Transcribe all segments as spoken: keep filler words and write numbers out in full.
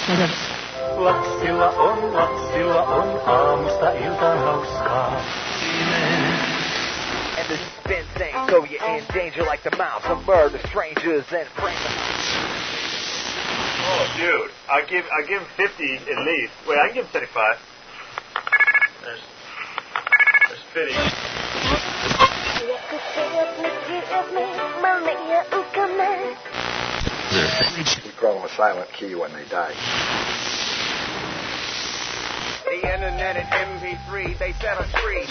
Lapsilla on, lapsilla on, aamusta iltaan hauskaa. And the suspense ain't so you're in danger like the mouse of murder, strangers and friends. Oh, dude, I give I give him fifty at least. Wait, I can give him seventy-five. There's, there's fifty. We call them a silent key when they die. The internet and M P three, they set us free.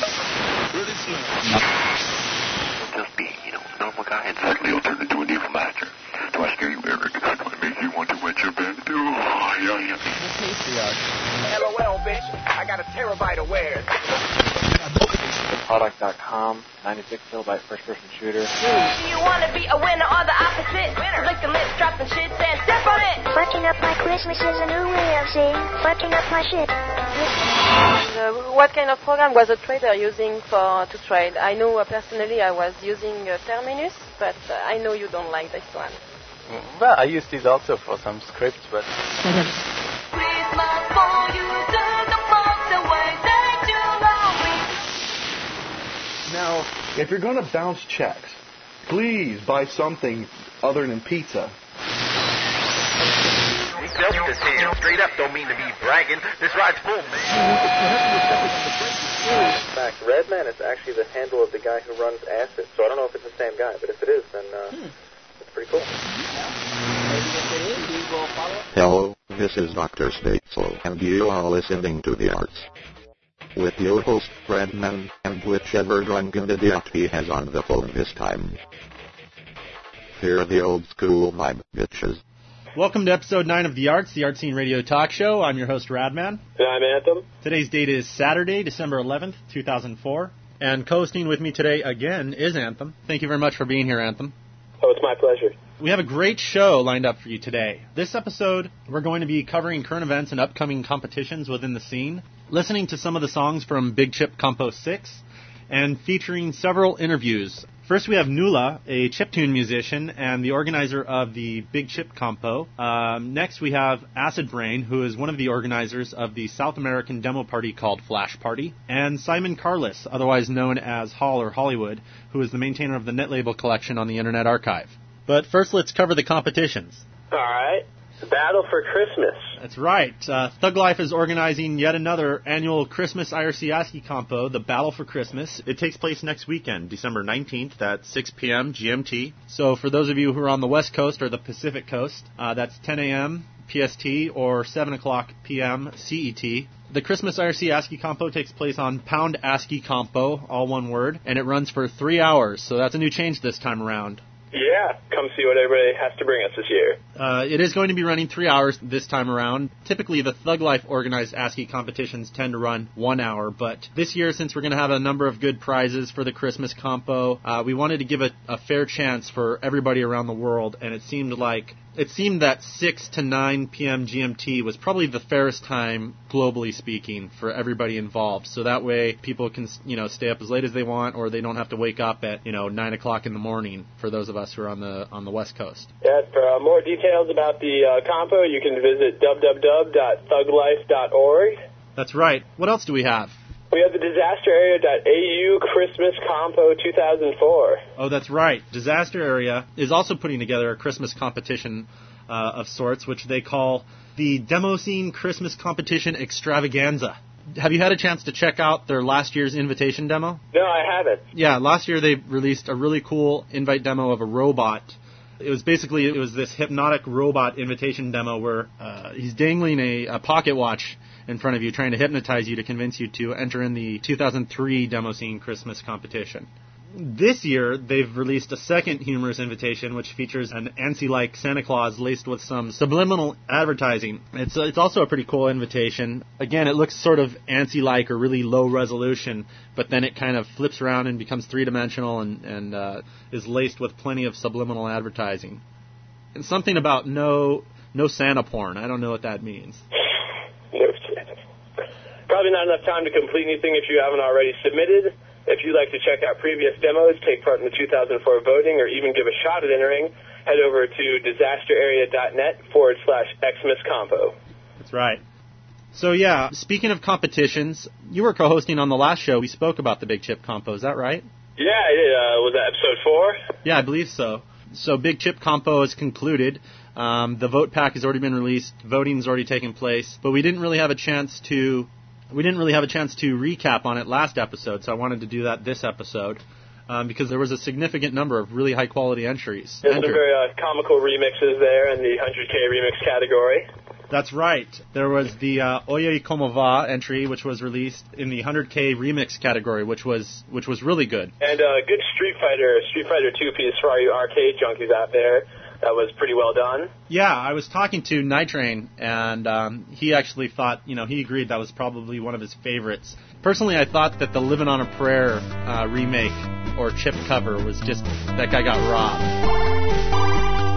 Just be, you know, a normal guy, and suddenly you'll turn into an evil master. Do I scare you, Eric? Do I make you want to wet your bed? Oh, yeah, yeah. LOL, bitch. I got a terabyte of wares. Product dot com, ninety-six kilobyte first-person shooter. Do you want to be a winner or the opposite? Winner. Lick the lips, drop the shit, and step on it. Fucking up my Christmas is a new way of saying fucking up my shit. Uh, what kind of program was a trader using for to trade? I know uh, personally I was using uh, Terminus, but uh, I know you don't like this one. Well, I used these also for some scripts, but... Now, if you're going to bounce checks, please buy something other than pizza. We built this here. Straight up, don't mean to be bragging. This ride's full, man. In fact, Redman is actually the handle of the guy who runs Acid, so I don't know if it's the same guy, but if it is, then uh, hmm. it's pretty cool. Hello, this is Doctor Spateslow, and you are listening to The Arts. With your host, Redman, and whichever drunken idiot he has on the phone this time. Hear the old school vibe, bitches. Welcome to episode nine of The Arts, the Art Scene Radio Talk Show. I'm your host, Radman. And I'm Anthem. Today's date is Saturday, December eleventh, two thousand four. And co-hosting with me today again is Anthem. Thank you very much for being here, Anthem. Oh, it's my pleasure. We have a great show lined up for you today. This episode, we're going to be covering current events and upcoming competitions within the scene, listening to some of the songs from Big Chip Compo six, and featuring several interviews. First, we have Nuala, a chiptune musician and the organizer of the Big Chip Compo. Um, next, we have Acid Brain, who is one of the organizers of the South American demo party called Flash Party. And Simon Carless, otherwise known as Hall or Hollywood, who is the maintainer of the NetLabel collection on the Internet Archive. But first, let's cover the competitions. All right. Battle for Christmas. That's right. Uh, Thug Life is organizing yet another annual Christmas I R C ASCII compo, the Battle for Christmas. It takes place next weekend, December nineteenth at six p.m. G M T. So for those of you who are on the West Coast or the Pacific Coast, uh, that's ten a.m. P S T or seven o'clock p.m. C E T. The Christmas I R C ASCII compo takes place on Pound ASCII Compo, all one word, and it runs for three hours. So that's a new change this time around. Yeah, come see what everybody has to bring us this year. Uh, it is going to be running three hours this time around. Typically, the Thug Life organized ASCII competitions tend to run one hour, but this year, since we're going to have a number of good prizes for the Christmas compo, uh, we wanted to give it a fair chance for everybody around the world, and it seemed like it seemed that six to nine p.m. G M T was probably the fairest time, globally speaking, for everybody involved. So that way, people can, you know, stay up as late as they want, or they don't have to wake up at, you know, nine o'clock in the morning. For those of us who are on the on the West Coast. Yeah. For uh, more details about the uh, compo, you can visit w w w dot thug life dot org. That's right. What else do we have? We have the disaster area dot a u Christmas Compo two thousand four. Oh, that's right. Disaster Area is also putting together a Christmas competition uh, of sorts, which they call the Demo Scene Christmas Competition Extravaganza. Have you had a chance to check out their last year's invitation demo? No, I haven't. Yeah, last year they released a really cool invite demo of a robot. It was basically, it was this hypnotic robot invitation demo where uh, he's dangling a, a pocket watch in front of you, trying to hypnotize you to convince you to enter in the two thousand three Demo Scene Christmas competition. This year, they've released a second humorous invitation, which features an ANSI-like Santa Claus laced with some subliminal advertising. It's it's also a pretty cool invitation. Again, it looks sort of ANSI-like or really low resolution, but then it kind of flips around and becomes three-dimensional and, and uh, is laced with plenty of subliminal advertising. And something about no no Santa porn. I don't know what that means. Probably not enough time to complete anything if you haven't already submitted. If you'd like to check out previous demos, take part in the two thousand four voting, or even give a shot at entering, head over to disaster area dot net forward slash Xmas Compo. That's right. So yeah, speaking of competitions, you were co-hosting on the last show. We spoke about the Big Chip Compo. Is that right? Yeah, uh, was that episode four? Yeah, I believe so. So Big Chip Compo is concluded. Um, the vote pack has already been released. Voting has already taken place. But we didn't really have a chance to we didn't really have a chance to recap on it last episode. So I wanted to do that this episode um, because there was a significant number of really high quality entries. There's some very uh, comical remixes there in the one hundred K remix category. That's right. There was the uh, Oye Como Va entry, which was released in the one hundred K remix category, which was which was really good. And a uh, good Street Fighter, Street Fighter two piece for all you arcade junkies out there. That was pretty well done. Yeah, I was talking to Nitrain, and um, he actually thought, you know, he agreed that was probably one of his favorites. Personally, I thought that the Livin' on a Prayer uh, remake or chip cover was just, that guy got robbed.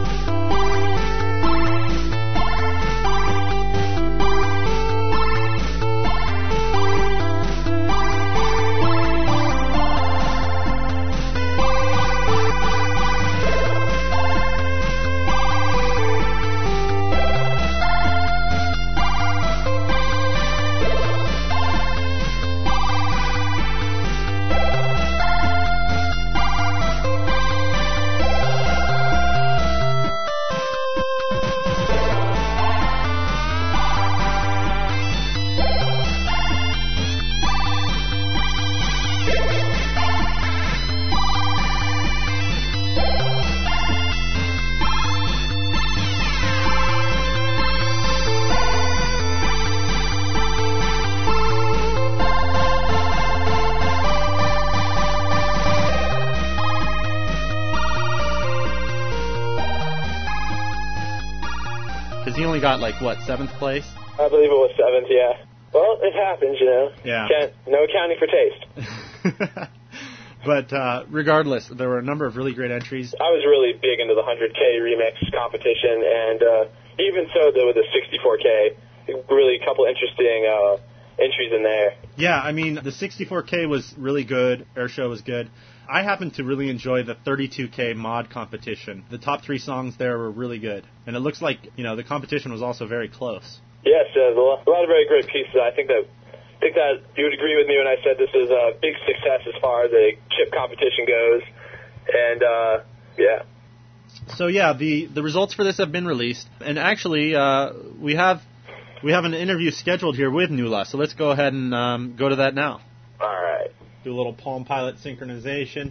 He only got, like, what, seventh place? I believe it was seventh, yeah. Well, it happens, you know. Yeah. Can't, no accounting for taste. But uh, regardless, there were a number of really great entries. I was really big into the one hundred K remix competition, and uh, even so, though, with the sixty-four K, really a couple interesting uh, entries in there. Yeah, I mean, the sixty-four K was really good. Airshow was good. I happened to really enjoy the thirty-two K mod competition. The top three songs there were really good. And it looks like, you know, the competition was also very close. Yes, uh, a lot of very great pieces. I think that I think that you would agree with me when I said this is a big success as far as a chip competition goes. And, uh, yeah. So, yeah, the, the results for this have been released. And actually, uh, we have we have an interview scheduled here with Nuala. So let's go ahead and um, go to that now. All right. Do a little Palm Pilot synchronization.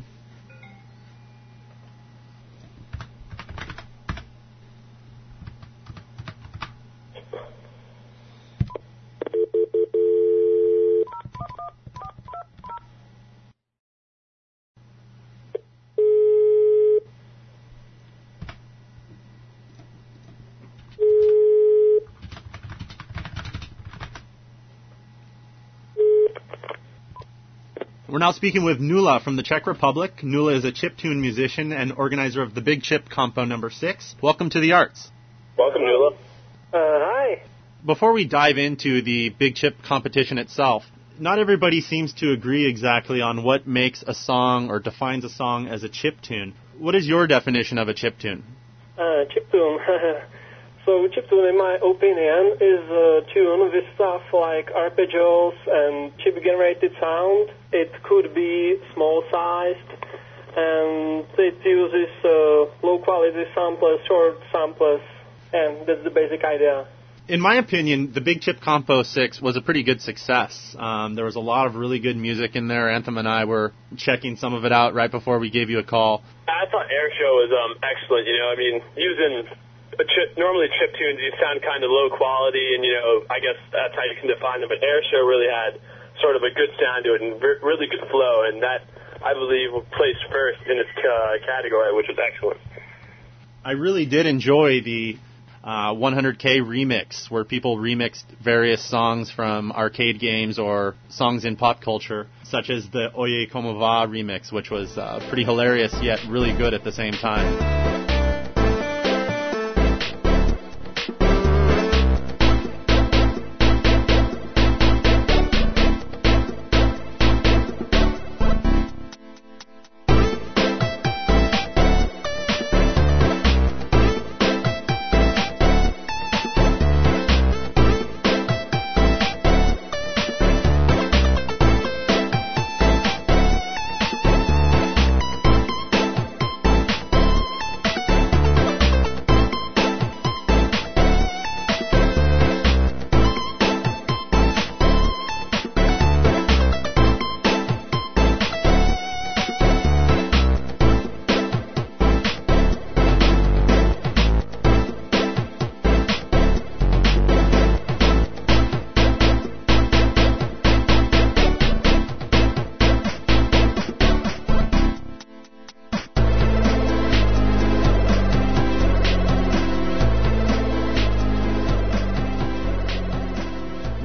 We're now speaking with Nuala from the Czech Republic. Nuala is a chiptune musician and organizer of the Big Chip Compo number six. Welcome to the Arts. Welcome, Nuala. Uh, hi. Before we dive into the Big Chip competition itself, not everybody seems to agree exactly on what makes a song or defines a song as a chiptune. What is your definition of a chiptune? Uh, chiptune. So chiptune, in my opinion, is a tune with stuff like arpeggios and chip-generated sound. It could be small-sized, and it uses uh, low-quality samplers, short samplers, and that's the basic idea. In my opinion, the Big Chip Compo six was a pretty good success. Um, there was a lot of really good music in there. Anthem and I were checking some of it out right before we gave you a call. I thought Airshow was um, excellent. You know, I mean, using... Chip, normally chip tunes, you sound kind of low quality, and, you know, I guess that's how you can define them. But Airshow really had sort of a good sound to it and re- really good flow, and that, I believe, placed first in its uh, category, which was excellent. I really did enjoy the uh, one hundred K remix, where people remixed various songs from arcade games or songs in pop culture, such as the Oye Como Va remix, which was uh, pretty hilarious yet really good at the same time.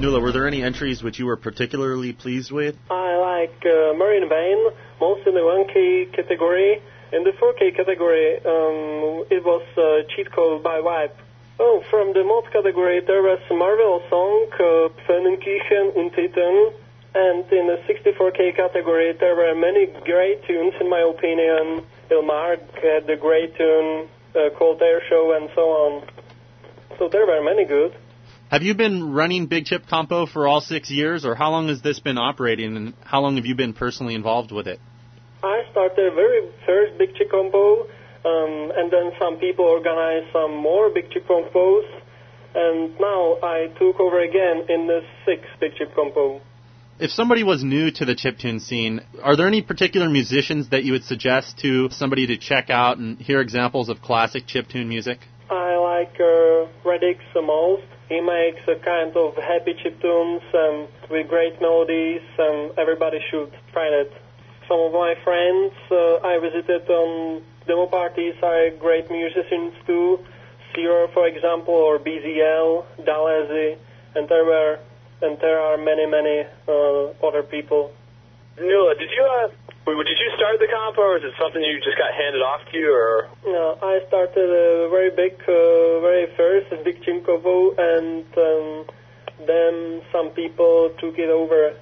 Nuala, were there any entries which you were particularly pleased with? I like uh, Marine Vein, most in the one K category. In the four K category, um, it was uh, Cheat Code by Wipe. Oh, from the mod category, there was Marvel song, uh, Pfennenkirchen und Titan. And in the sixty-four K category, there were many great tunes, in my opinion. Ilmar had the great tune, uh, called Air Show, and so on. So there were many good. Have you been running Big Chip Compo for all six years, or how long has this been operating, and how long have you been personally involved with it? I started very first Big Chip Compo, um, and then some people organized some more Big Chip Compos, and now I took over again in the sixth Big Chip Compo. If somebody was new to the chiptune scene, are there any particular musicians that you would suggest to somebody to check out and hear examples of classic chiptune music? I like uh, Redix the most. He makes a kind of happy chiptunes um, with great melodies, and everybody should try that. Some of my friends uh, I visited on demo parties are great musicians too. Zero, for example, or B Z L, Dalezi, and there were and there are many, many uh, other people. Nuala, did you uh, did you start the compo, or is it something you just got handed off to you, or? No, I started a very big, uh, very first Big Chip Compo, and um, then some people took it over.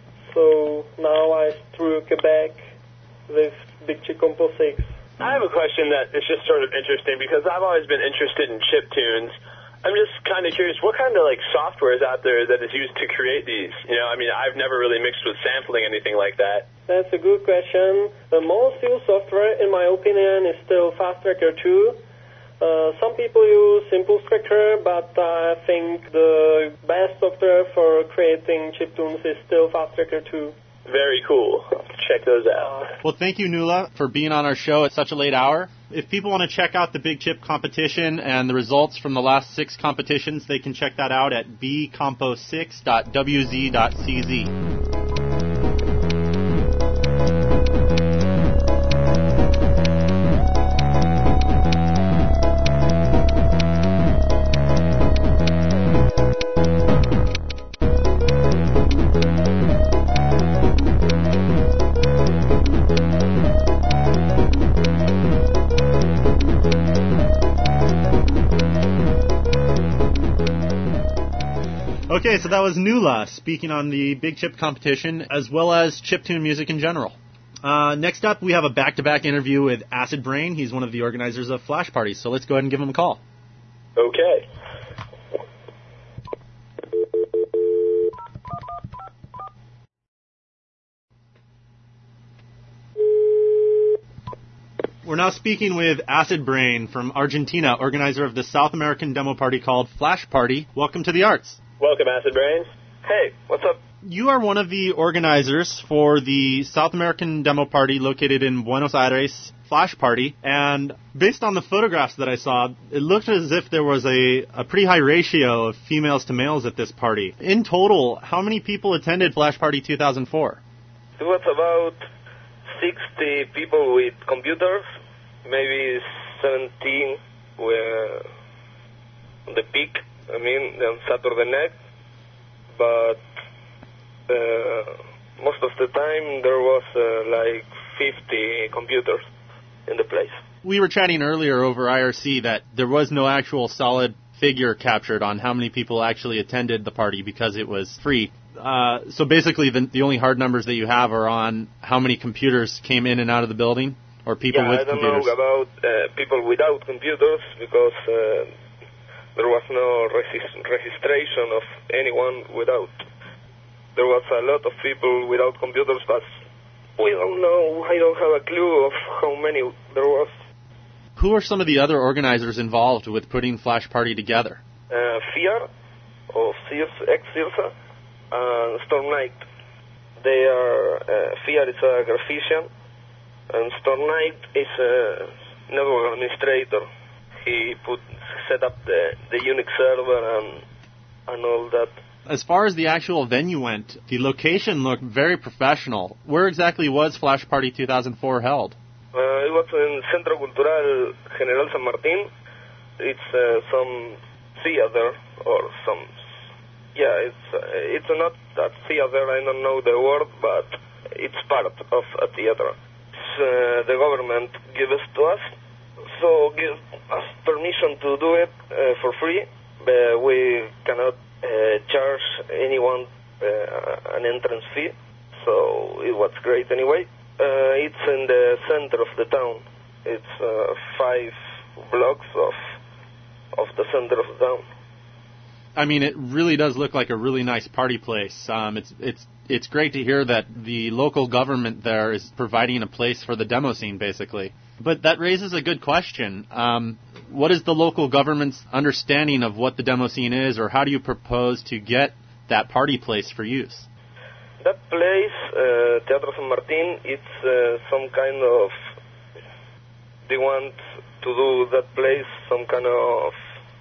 So now I threw Quebec with Big Chip Compo six. I have a question that is just sort of interesting, because I've always been interested in chiptunes. I'm just kind of curious, what kind of, like, software is out there that is used to create these? You know, I mean, I've never really mixed with sampling, anything like that. That's a good question. The most used software, in my opinion, is still Fast Tracker two. Uh, some people use Simple Tracker, but I think the best software for creating chiptunes is still Fast Tracker two. Very cool. Check those out. Well, thank you, Nuala, for being on our show at such a late hour. If people want to check out the Big Chip competition and the results from the last six competitions, they can check that out at b compo six dot w z dot c z. Okay, so that was Nuala speaking on the Big Chip competition, as well as chiptune music in general. Uh, next up, we have a back-to-back interview with Acid Brain. He's one of the organizers of Flash Parties, so let's go ahead and give him a call. Okay. We're now speaking with Acid Brain from Argentina, organizer of the South American demo party called Flash Party. Welcome to the Arts. Welcome, Acid Brains. Hey, what's up? You are one of the organizers for the South American demo party located in Buenos Aires, Flash Party, and based on the photographs that I saw, it looked as if there was a, a pretty high ratio of females to males at this party. In total, how many people attended Flash Party two thousand four? It was about sixty people with computers, maybe seventeen were on the peak. I mean, on Saturday night, but uh, most of the time there was uh, like fifty computers in the place. We were chatting earlier over I R C that there was no actual solid figure captured on how many people actually attended the party because it was free. Uh, so basically the, the only hard numbers that you have are on how many computers came in and out of the building, or people yeah, with I don't computers. know about uh, people without computers because... Uh, There was no regis- registration of anyone without. There was a lot of people without computers, but we don't know. I don't have a clue of how many there was. Who are some of the other organizers involved with putting Flash Party together? Uh, Fear, or Circe, ex-Circe, and Storm Knight. They are, uh, Fear is a graphician, and Storm Knight is a network administrator. He put set up the, the Unix server and and all that. As far as the actual venue went, the location looked very professional. Where exactly was Flash Party two thousand four held? Uh, it was in Centro Cultural General San Martín. It's uh, some theater or some Yeah, it's uh, it's not a theater. I don't know the word, but it's part of a theater. Uh, the government gives it to us, so give us permission to do it uh, for free. But we cannot uh, charge anyone uh, an entrance fee, so it was great anyway. Uh, it's in the center of the town. It's uh, five blocks of of the center of the town. I mean, it really does look like a really nice party place. Um, it's it's it's great to hear that the local government there is providing a place for the demo scene, basically. But that raises a good question. Um, what is the local government's understanding of what the demo scene is, or how do you propose to get that party place for use? That place, uh, Teatro San Martín, it's uh, some kind of... They want to do that place some kind of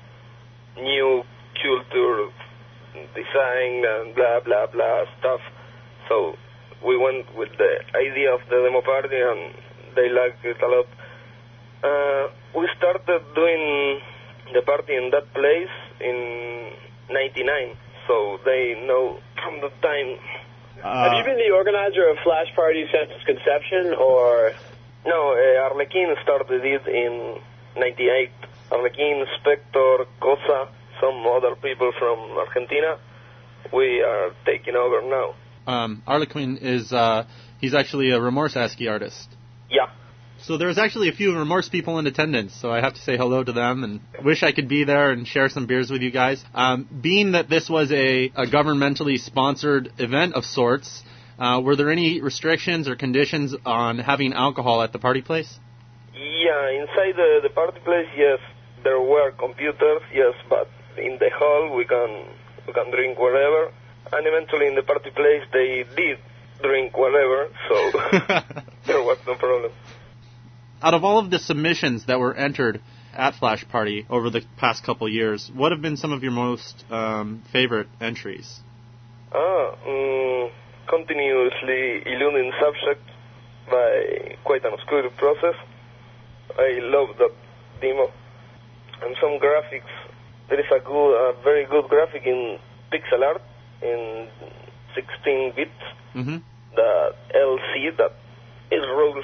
new culture design and blah, blah, blah stuff. So we went with the idea of the demo party, and they liked it a lot. Uh, we started doing the party in that place in ninety-nine, so they know from the time. Uh, Have you been the organizer of Flash Party since its conception, or...? No, uh, Arlequin started it in ninety-eight. Arlequin, Spector, Cosa, some other people from Argentina. We are taking over now. Um, Arlequin is, uh, he's actually a Remorse ASCII artist. Yeah. So there's actually a few Remorse people in attendance, so I have to say hello to them and wish I could be there and share some beers with you guys. Um, being that this was a, a governmentally sponsored event of sorts, uh, were there any restrictions or conditions on having alcohol at the party place? Yeah, inside the, the party place, yes, there were computers, yes, but in the hall we can we can drink wherever, and eventually in the party place they did drink wherever, so there was no problem. Out of all of the submissions that were entered at Flash Party over the past couple of years, what have been some of your most um, favorite entries? Ah, um, Continuously Eluding Subject by Quite an Obscure Process. I love that demo. And some graphics. There is a good, a very good graphic in pixel art in sixteen bits. Mm-hmm. The L C that is rules.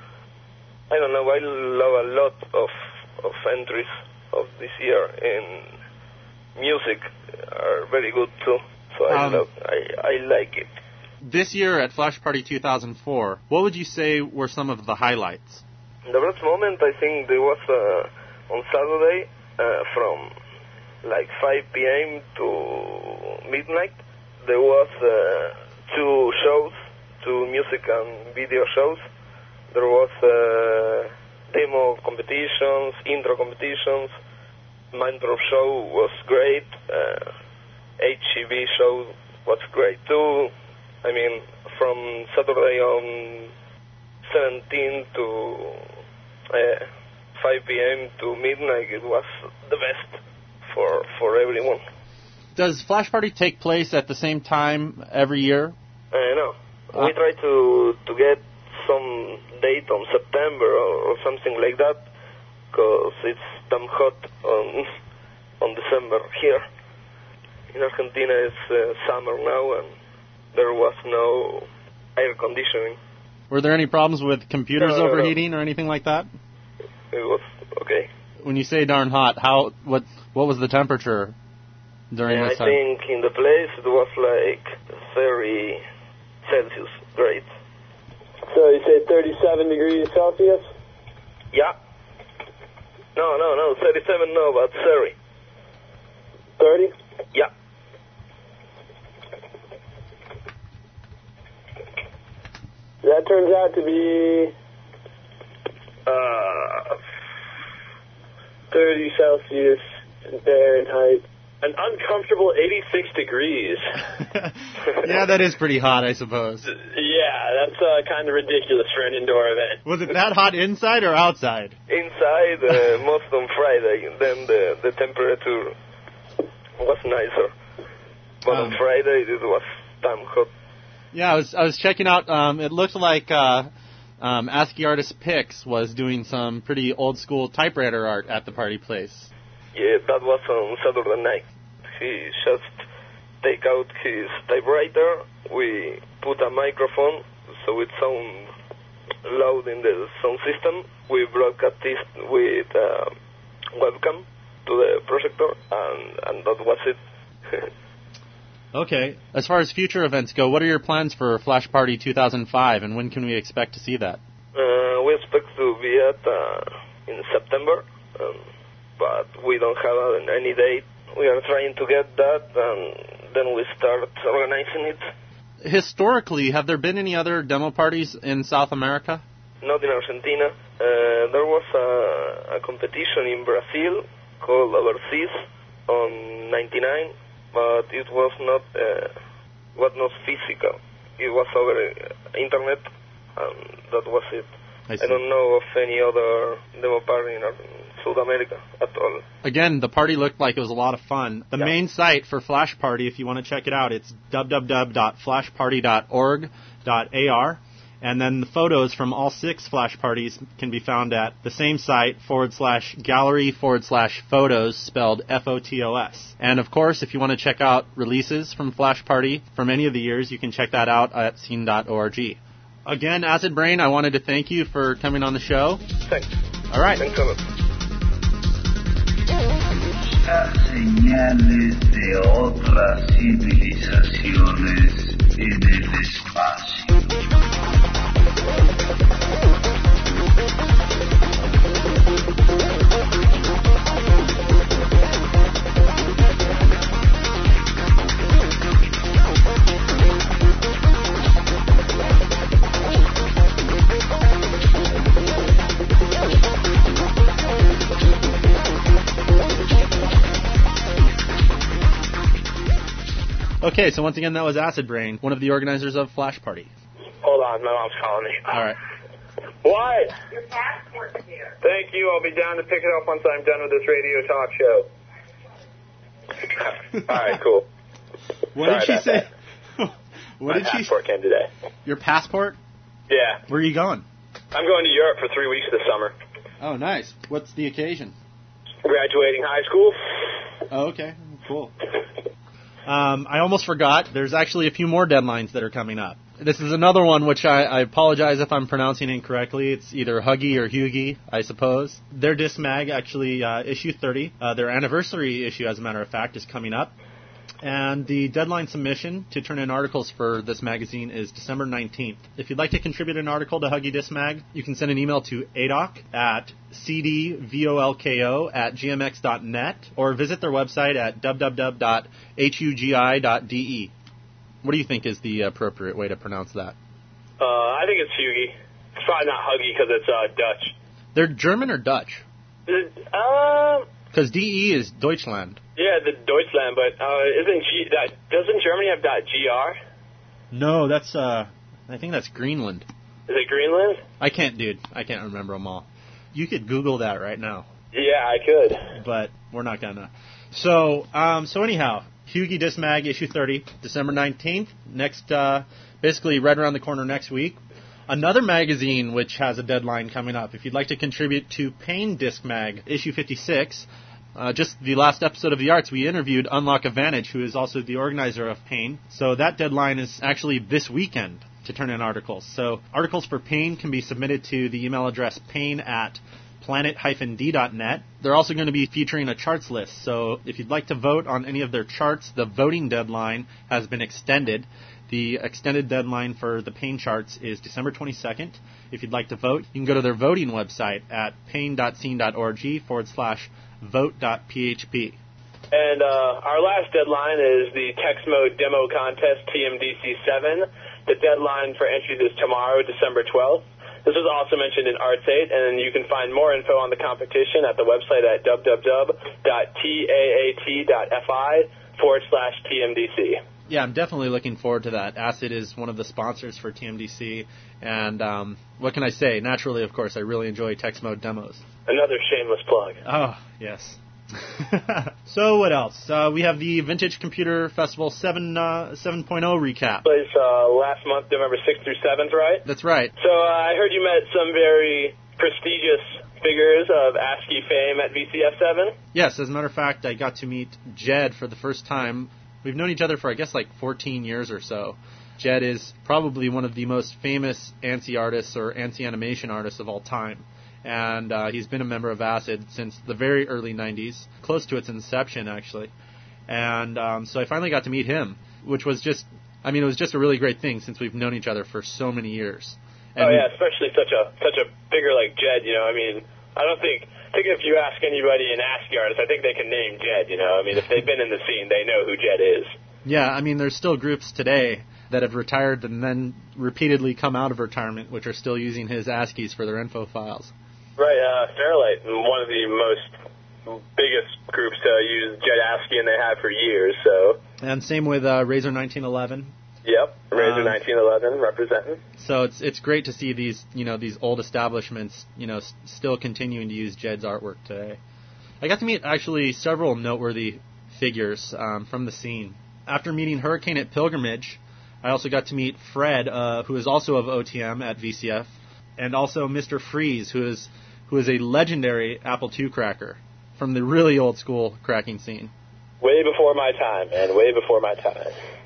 I don't know, I love a lot of, of entries of this year, and music are very good too, so I, um, love, I, I like it. This year at Flash Party two thousand four, what would you say were some of the highlights? The best moment, I think there was uh, on Saturday uh, from like five p.m. to midnight. There was uh, two shows, two music and video shows. There was uh, demo competitions, intro competitions. Minecraft show was great. Uh, H E B show was great too. I mean, from Saturday on seventeen to uh, five p.m. to midnight, it was the best for for everyone. Does Flash Party take place at the same time every year? Uh, no. Uh, we try to, to get some date on September or, or something like that, because it's damn hot on on December here. In Argentina it's uh, summer now, and there was no air conditioning. Were there any problems with computers no, no, overheating no. or anything like that? It was okay. When you say darn hot, how what what was the temperature during yeah, this I time? think in the place it was like thirty Celsius, great. So you say thirty-seven degrees Celsius? Yeah. No, no, no, thirty-seven no, but thirty. thirty? Yeah. That turns out to be uh, thirty Celsius Fahrenheit. An uncomfortable eighty-six degrees. Yeah, that is pretty hot, I suppose. Yeah, that's uh, kind of ridiculous for an indoor event. Was it that hot inside or outside? Inside, uh, most on Friday. Then the, the temperature was nicer. But um, on Friday, it was damn hot. Yeah, I was I was checking out. Um, it looked like uh, um, ASCII artist Pix was doing some pretty old school typewriter art at the party place. Yeah, that was on Saturday night. He just take out his typewriter. We put a microphone so it sounds loud in the sound system. We broadcast this with uh, webcam to the projector, and, and that was it. Okay. As far as future events go, what are your plans for Flash Party two thousand five, and when can we expect to see that? Uh, we expect to be at uh, in September, um, but we don't have any date. We are trying to get that, and then we start organizing it. Historically, have there been any other demo parties in South America? Not in Argentina. Uh, there was a, a competition in Brazil called Overseas on ninety-nine, but it was not uh, was not physical. It was over uh, internet, and that was it. I, I don't know of any other demo party in South America at all. Again, the party looked like it was a lot of fun. The yeah. main site for Flash Party, if you want to check it out, it's w w w dot flash party dot org dot a r. And then the photos from all six Flash parties can be found at the same site, forward slash gallery forward slash photos, spelled F O T O S. And of course, if you want to check out releases from Flash Party from any of the years, you can check that out at scene dot org. Again, Acid Brain, I wanted to thank you for coming on the show. Thanks. All right. Thanks a lot. Señales de otras civilizaciones en el espacio. Okay, so once again, that was Acid Brain, one of the organizers of Flash Party. Hold on, my mom's calling me. All right. What? Your passport's here. Thank you. I'll be down to pick it up once I'm done with this radio talk show. All right, cool. What Sorry did she say? What my did she? My passport came today. Your passport? Yeah. Where are you going? I'm going to Europe for three weeks this summer. Oh, nice. What's the occasion? Graduating high school. Oh, okay. Cool. Um, I almost forgot. There's actually a few more deadlines that are coming up. This is another one which I, I apologize if I'm pronouncing incorrectly. It's either Huggy or Hughie, I suppose. Their Disc Mag, actually, uh, issue thirty, uh, their anniversary issue, as a matter of fact, is coming up. And the deadline submission to turn in articles for this magazine is December nineteenth. If you'd like to contribute an article to Huggy Disc Mag, you can send an email to A D O C at c d volko at g m x dot net or visit their website at w w w dot hugi dot d e. What do you think is the appropriate way to pronounce that? Uh, I think it's Hughie. It's probably not Huggy because it's uh, Dutch. They're German or Dutch? Um... Because D E is Deutschland. Yeah, the Deutschland, but uh, isn't G, that, doesn't Germany have .gr? No, that's, uh, I think that's Greenland. Is it Greenland? I can't, dude. I can't remember them all. You could Google that right now. Yeah, I could. But we're not gonna. So, um, so anyhow, Hughie Disc Mag, issue thirty, December nineteenth. Next, uh, basically right around the corner next week. Another magazine which has a deadline coming up. If you'd like to contribute to Pain Disc Mag, issue fifty-six, uh, just the last episode of The Arts, we interviewed Unlock Advantage, who is also the organizer of Pain. So that deadline is actually this weekend to turn in articles. So articles for Pain can be submitted to the email address pain at planet dash d dot net. They're also going to be featuring a charts list. So if you'd like to vote on any of their charts, the voting deadline has been extended. The extended deadline for the Pain charts is December twenty-second. If you'd like to vote, you can go to their voting website at pain dot scene dot org forward slash vote dot p h p. And uh, our last deadline is the Text Mode Demo Contest T M D C seven. The deadline for entries is tomorrow, December twelfth. This was also mentioned in Arts eight, and you can find more info on the competition at the website at w w w dot taat dot f i forward slash T M D C. Yeah, I'm definitely looking forward to that. Acid is one of the sponsors for T M D C, and um, what can I say? Naturally, of course, I really enjoy Text Mode demos. Another shameless plug. Oh, yes. So what else? Uh, we have the Vintage Computer Festival seven point oh recap. Place uh, last month, November sixth through seventh, right? That's right. So uh, I heard you met some very prestigious figures of ASCII fame at V C F seven. Yes, as a matter of fact, I got to meet Jed for the first time. We've known each other for, I guess, like fourteen years or so. Jed is probably one of the most famous ANSI artists or ANSI animation artists of all time. And uh, he's been a member of ACID since the very early nineties, close to its inception, actually. And um, so I finally got to meet him, which was just, I mean, it was just a really great thing since we've known each other for so many years. And oh, yeah, especially such a such a figure like Jed, you know, I mean, I don't think, I think if you ask anybody an ASCII artist, I think they can name Jed, you know, I mean, if they've been in the scene, they know who Jed is. Yeah, I mean, there's still groups today that have retired and then repeatedly come out of retirement, which are still using his ASCIIs for their info files. Right, uh, Fairlight, one of the most biggest groups to use Jed ASCII, and they have for years, so. And same with uh, Razor nineteen eleven. Yep, Razor um, nineteen eleven representing. So it's it's great to see these, you know, these old establishments, you know, s- still continuing to use Jed's artwork today. I got to meet actually several noteworthy figures um, from the scene. After meeting Hurricane at Pilgrimage, I also got to meet Fred, uh, who is also of O T M at V C F, and also Mister Freeze, who is who is a legendary Apple two cracker from the really old school cracking scene. Way before my time, man, way before my time.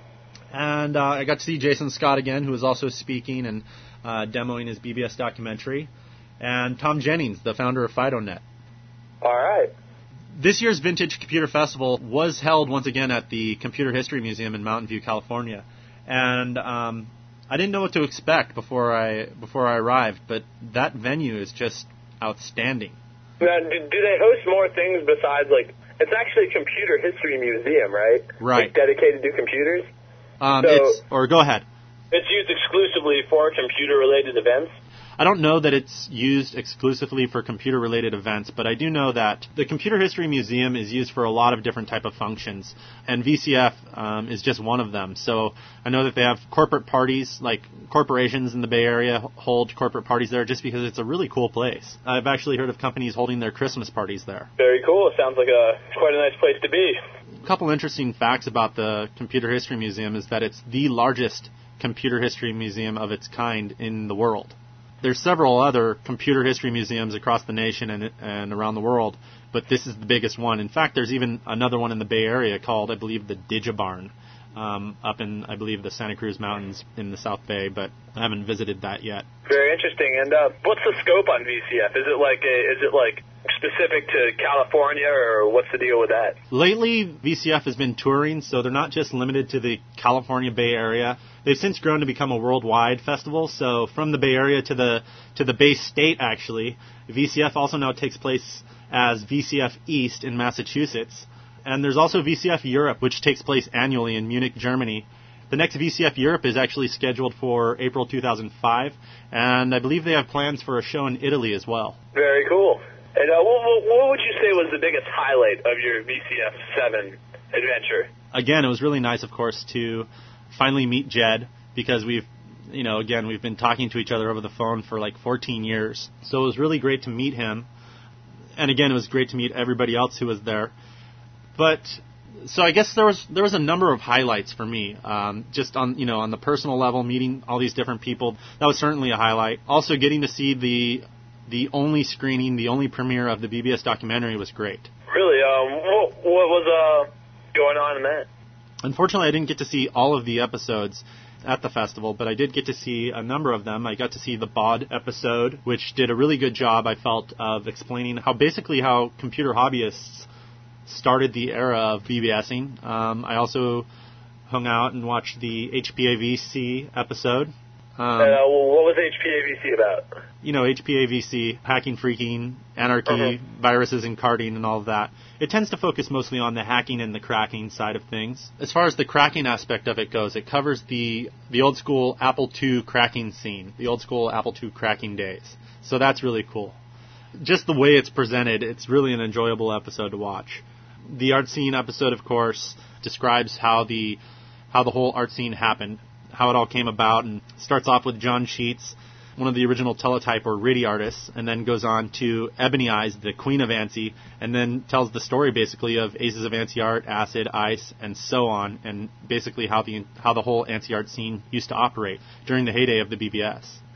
And uh, I got to see Jason Scott again, who was also speaking and uh, demoing his B B S documentary, and Tom Jennings, the founder of FidoNet. All right. This year's Vintage Computer Festival was held once again at the Computer History Museum in Mountain View, California, and um, I didn't know what to expect before I before I arrived, but that venue is just outstanding. Now, do, do they host more things besides, like, it's actually a computer history museum, right? Right. Like, dedicated to computers? Um, so it's or go ahead. It's used exclusively for computer-related events? I don't know that it's used exclusively for computer-related events, but I do know that the Computer History Museum is used for a lot of different type of functions, and V C F um, is just one of them. So I know that they have corporate parties, like corporations in the Bay Area hold corporate parties there just because it's a really cool place. I've actually heard of companies holding their Christmas parties there. Very cool. It sounds like a quite a nice place to be. A couple interesting facts about the Computer History Museum is that it's the largest computer history museum of its kind in the world. There's several other computer history museums across the nation and, and around the world, but this is the biggest one. In fact, there's even another one in the Bay Area called, I believe, the Digibarn, um, up in, I believe, the Santa Cruz Mountains in the South Bay, but I haven't visited that yet. Very interesting. And uh, what's the scope on V C F? Is it like a, is it like specific to California, or what's the deal with that? Lately, V C F has been touring, so they're not just limited to the California Bay Area. They've since grown to become a worldwide festival, so from the Bay Area to the to the Bay State, actually. V C F also now takes place as V C F East in Massachusetts. And there's also V C F Europe, which takes place annually in Munich, Germany. The next V C F Europe is actually scheduled for April two thousand five, and I believe they have plans for a show in Italy as well. Very cool. And uh, what, what, what would you say was the biggest highlight of your V C F seven adventure? Again, it was really nice, of course, to finally meet Jed, because we've, you know, again, we've been talking to each other over the phone for like fourteen years. So it was really great to meet him. And again, it was great to meet everybody else who was there. But, so I guess there was there was a number of highlights for me. Um, just on, you know, on the personal level, meeting all these different people, that was certainly a highlight. Also, getting to see the the only screening, the only premiere of the B B S documentary was great. Really? Um, what, what was uh, going on in that? Unfortunately, I didn't get to see all of the episodes at the festival, but I did get to see a number of them. I got to see the B O D episode, which did a really good job, I felt, of explaining how basically how computer hobbyists started the era of BBSing. Um, I also hung out and watched the H P A V C episode. Um, uh, what was H P A V C about? You know, H P A V C, hacking, freaking, anarchy, uh-huh. viruses and carding and all of that. It tends to focus mostly on the hacking and the cracking side of things. As far as the cracking aspect of it goes, it covers the the old school Apple two cracking scene, the old school Apple two cracking days. So that's really cool. Just the way it's presented, it's really an enjoyable episode to watch. The art scene episode, of course, describes how the how the whole art scene happened, how it all came about, and starts off with John Sheets, one of the original Teletype or R I D D I artists, and then goes on to Ebony Eyes, the queen of ANSI, and then tells the story basically of Aces of ANSI Art, Acid, Ice, and so on, and basically how the how the whole ANSI art scene used to operate during the heyday of the B B S.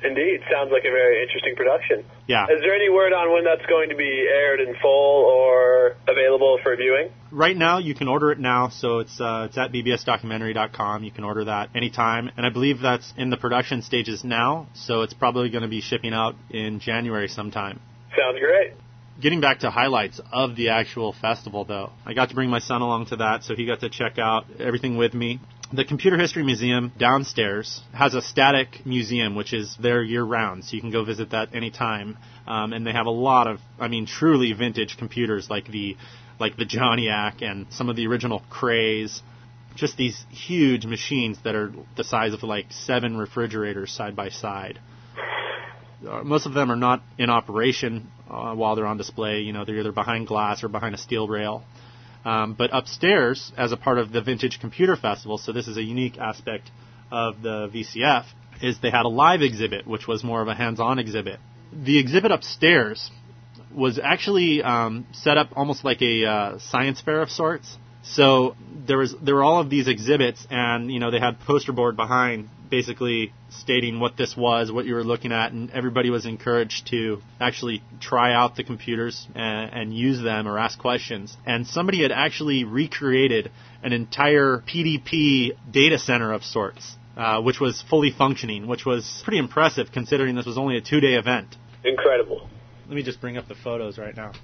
Indeed. Sounds like a very interesting production. Yeah. Is there any word on when that's going to be aired in full or available for viewing? Right now, you can order it now, so it's uh, it's at b b s documentary dot com. You can order that anytime, and I believe that's in the production stages now, so it's probably going to be shipping out in January sometime. Sounds great. Getting back to highlights of the actual festival, though, I got to bring my son along to that, so he got to check out everything with me. The Computer History Museum downstairs has a static museum, which is there year-round, so you can go visit that anytime. Um, and they have a lot of, I mean, truly vintage computers like the like the Joniac and some of the original Crays. Just these huge machines that are the size of like seven refrigerators side by side. Uh, most of them are not in operation uh, while they're on display. You know, they're either behind glass or behind a steel rail. Um, but upstairs, as a part of the Vintage Computer Festival, so this is a unique aspect of the V C F, is they had a live exhibit, which was more of a hands-on exhibit. The exhibit upstairs was actually um, set up almost like a uh, science fair of sorts. So there was there were all of these exhibits, and you know they had poster board behind, basically stating what this was, what you were looking at, and everybody was encouraged to actually try out the computers and, and use them or ask questions. And somebody had actually recreated an entire P D P data center of sorts, uh, which was fully functioning, which was pretty impressive considering this was only a two-day event. Incredible. Let me just bring up the photos right now.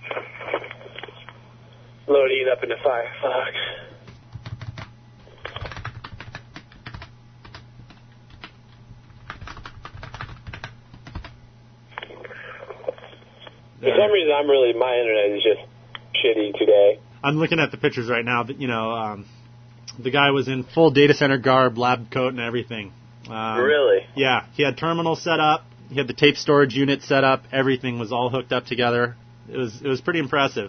Loading up into Firefox. For some reason, I'm really, my internet is just shitty today. I'm looking at the pictures right now, but, you know, um, the guy was in full data center garb, lab coat, and everything. Um, really? Yeah. He had terminals set up. He had the tape storage unit set up. Everything was all hooked up together. It was it was pretty impressive.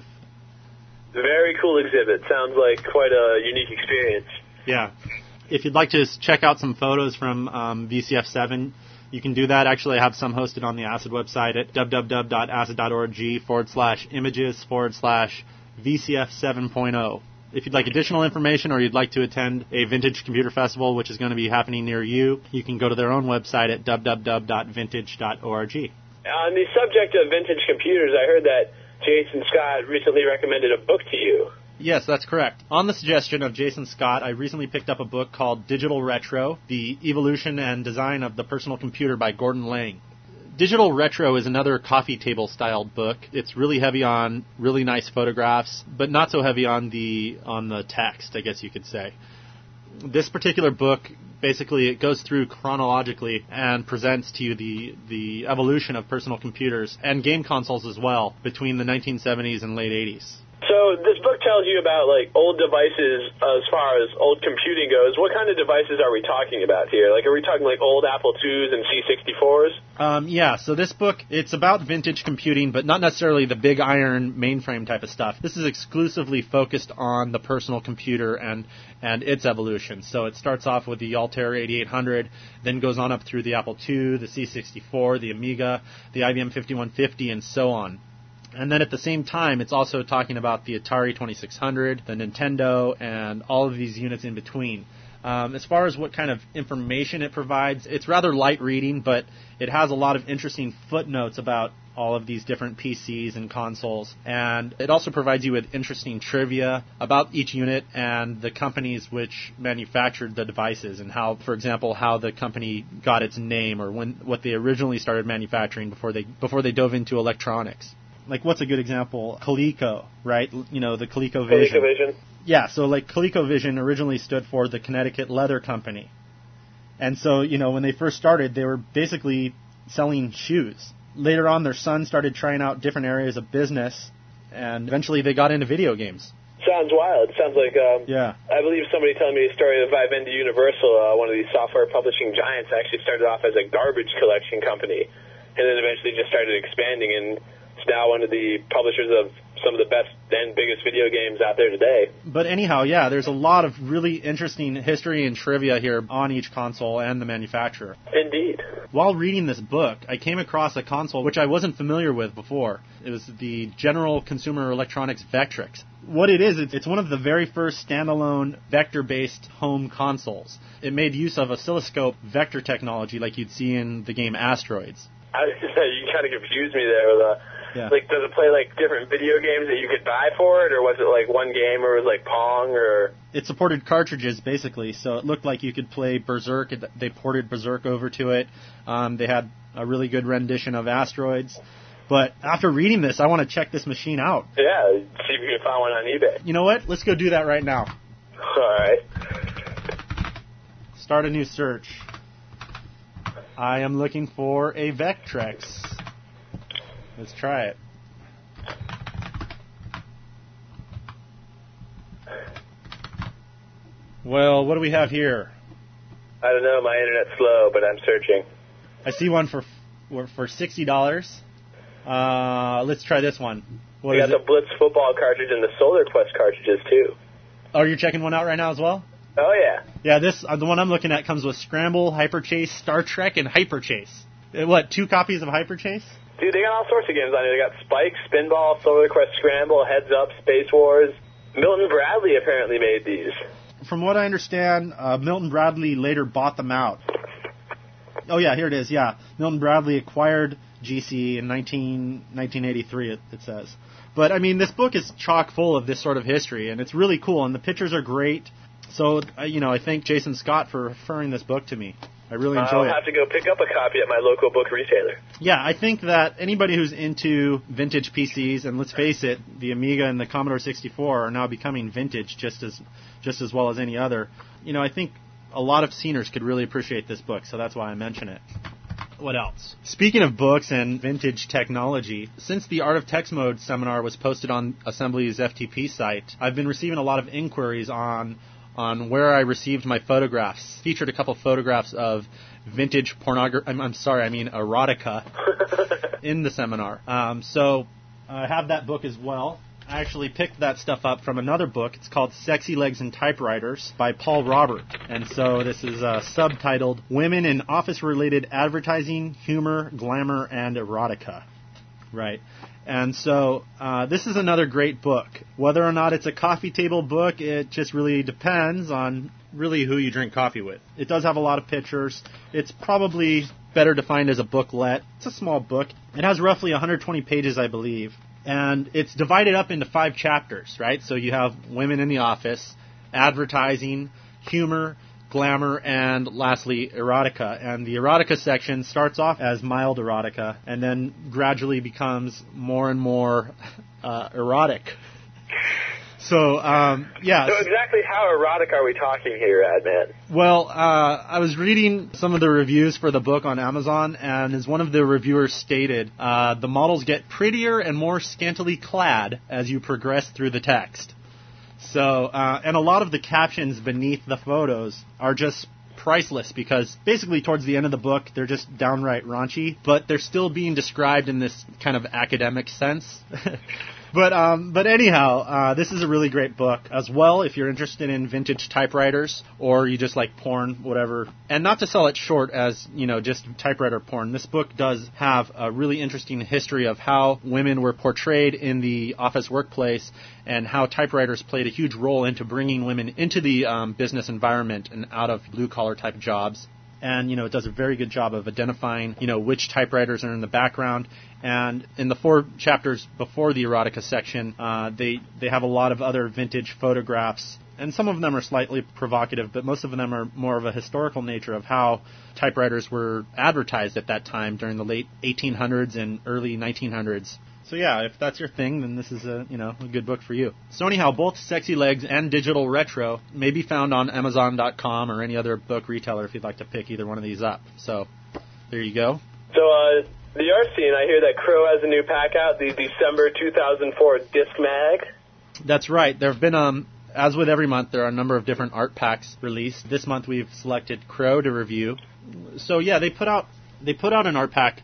Very cool exhibit. Sounds like quite a unique experience. Yeah. If you'd like to check out some photos from um, V C F seven, you can do that. Actually, I have some hosted on the ACID website at www.acid.org forward slash images forward slash VCF 7.0. If you'd like additional information or you'd like to attend a Vintage Computer Festival, which is going to be happening near you, you can go to their own website at www dot vintage dot org. On the subject of vintage computers, I heard that Jason Scott recently recommended a book to you. Yes, that's correct. On the suggestion of Jason Scott, I recently picked up a book called Digital Retro, The Evolution and Design of the Personal Computer by Gordon Lang. Digital Retro is another coffee table styled book. It's really heavy on really nice photographs, but not so heavy on the on the text, I guess you could say. This particular book, basically, it goes through chronologically and presents to you the, the evolution of personal computers and game consoles as well between the nineteen seventies and late eighties. So this book tells you about like old devices as far as old computing goes. What kind of devices are we talking about here? Like, are we talking like old Apple twos and C sixty-fours? Um, yeah, so this book, it's about vintage computing, but not necessarily the big iron mainframe type of stuff. This is exclusively focused on the personal computer and, and its evolution. So it starts off with the Altair eighty-eight hundred, then goes on up through the Apple two, the C sixty-four, the Amiga, the I B M fifty-one fifty, and so on. And then at the same time, it's also talking about the Atari twenty-six hundred, the Nintendo, and all of these units in between. Um, as far as what kind of information it provides, it's rather light reading, but it has a lot of interesting footnotes about all of these different P Cs and consoles. And it also provides you with interesting trivia about each unit and the companies which manufactured the devices and how, for example, how the company got its name or when what they originally started manufacturing before they before they dove into electronics. Like, what's a good example? Coleco, right? You know, the ColecoVision. ColecoVision. Yeah, so like ColecoVision originally stood for the Connecticut Leather Company. And so, you know, when they first started, they were basically selling shoes. Later on, their son started trying out different areas of business, and eventually they got into video games. Sounds wild. Sounds like, um, yeah. I believe somebody telling me a story of Vivendi Universal, uh, one of these software publishing giants, actually started off as a garbage collection company, and then eventually just started expanding, and it's now one of the publishers of some of the best and biggest video games out there today. But anyhow, yeah, there's a lot of really interesting history and trivia here on each console and the manufacturer. Indeed. While reading this book, I came across a console which I wasn't familiar with before. It was the General Consumer Electronics Vectrix. What it is, it's one of the very first standalone vector-based home consoles. It made use of oscilloscope vector technology like you'd see in the game Asteroids. I, you kind of confused me there with uh, Yeah. like, does it play like different video games that you could buy for it, or was it like one game, or was it like Pong, or? It supported cartridges basically, so it looked like you could play Berserk. They ported Berserk over to it. Um, they had a really good rendition of Asteroids. But after reading this, I want to check this machine out. Yeah, see if you can find one on eBay. You know what? Let's go do that right now. All right. Start a new search. I am looking for a Vectrex. Let's try it. Well, what do we have here? I don't know, my internet's slow, but I'm searching. I see one for for sixty dollars. Uh, let's try this one. What we is got the it? Blitz football cartridge and the Solar Quest cartridges, too. Oh, you're checking one out right now as well? Oh, yeah. Yeah, this uh, the one I'm looking at comes with Scramble, Hyper Chase, Star Trek, and Hyper Chase. Uh, What, two copies of Hyper Chase? Dude, they got all sorts of games on here. They got Spike, Spinball, Solar Quest Scramble, Heads Up, Space Wars. Milton Bradley apparently made these. From what I understand, uh, Milton Bradley later bought them out. Oh, yeah, here it is, yeah. Milton Bradley acquired G C in nineteen, nineteen eighty-three, it, it says. But, I mean, this book is chock full of this sort of history, and it's really cool, and the pictures are great. So, uh, you know, I thank Jason Scott for referring this book to me. I really enjoy I'll it. have to go pick up a copy at my local book retailer. Yeah, I think that anybody who's into vintage P Cs, and let's face it, the Amiga and the Commodore sixty-four are now becoming vintage just as just as well as any other. You know, I think a lot of sceners could really appreciate this book, so that's why I mention it. What else? Speaking of books and vintage technology, since the Art of Text Mode seminar was posted on Assembly's F T P site, I've been receiving a lot of inquiries on on where I received my photographs. Featured a couple photographs of vintage pornography, I'm, I'm sorry, I mean erotica, in the seminar. Um, so I have that book as well. I actually picked that stuff up from another book. It's called Sexy Legs and Typewriters by Paul Robert. And so this is uh, subtitled Women in Office-Related Advertising, Humor, Glamour, and Erotica. Right. And so uh, this is another great book. Whether or not it's a coffee table book, it just really depends on really who you drink coffee with. It does have a lot of pictures. It's probably better defined as a booklet. It's a small book. It has roughly one hundred twenty pages, I believe. And it's divided up into five chapters, right? So you have women in the office, advertising, humor, glamour, and lastly, erotica. And the erotica section starts off as mild erotica and then gradually becomes more and more uh, erotic. So, um, yeah. So exactly how erotic are we talking here, Adman? Well, uh, I was reading some of the reviews for the book on Amazon, and as one of the reviewers stated, uh, the models get prettier and more scantily clad as you progress through the text. So, uh, and a lot of the captions beneath the photos are just priceless because basically towards the end of the book, they're just downright raunchy, but they're still being described in this kind of academic sense. But um, but anyhow, uh, this is a really great book as well if you're interested in vintage typewriters or you just like porn, whatever. And not to sell it short as, you know, just typewriter porn. This book does have a really interesting history of how women were portrayed in the office workplace and how typewriters played a huge role into bringing women into the um, business environment and out of blue-collar type jobs. And, you know, it does a very good job of identifying, you know, which typewriters are in the background. And in the four chapters before the erotica section, uh, they, they have a lot of other vintage photographs. And some of them are slightly provocative, but most of them are more of a historical nature of how typewriters were advertised at that time during the late eighteen hundreds and early nineteen hundreds. So yeah, if that's your thing, then this is a, you know, a good book for you. So anyhow, both Sexy Legs and Digital Retro may be found on Amazon dot com or any other book retailer if you'd like to pick either one of these up. So there you go. So uh, the art scene, I hear that Crow has a new pack out, the December two thousand four Disc Mag. That's right. There have been, um, as with every month, there are a number of different art packs released. This month we've selected Crow to review. So yeah, they put out they put out an art pack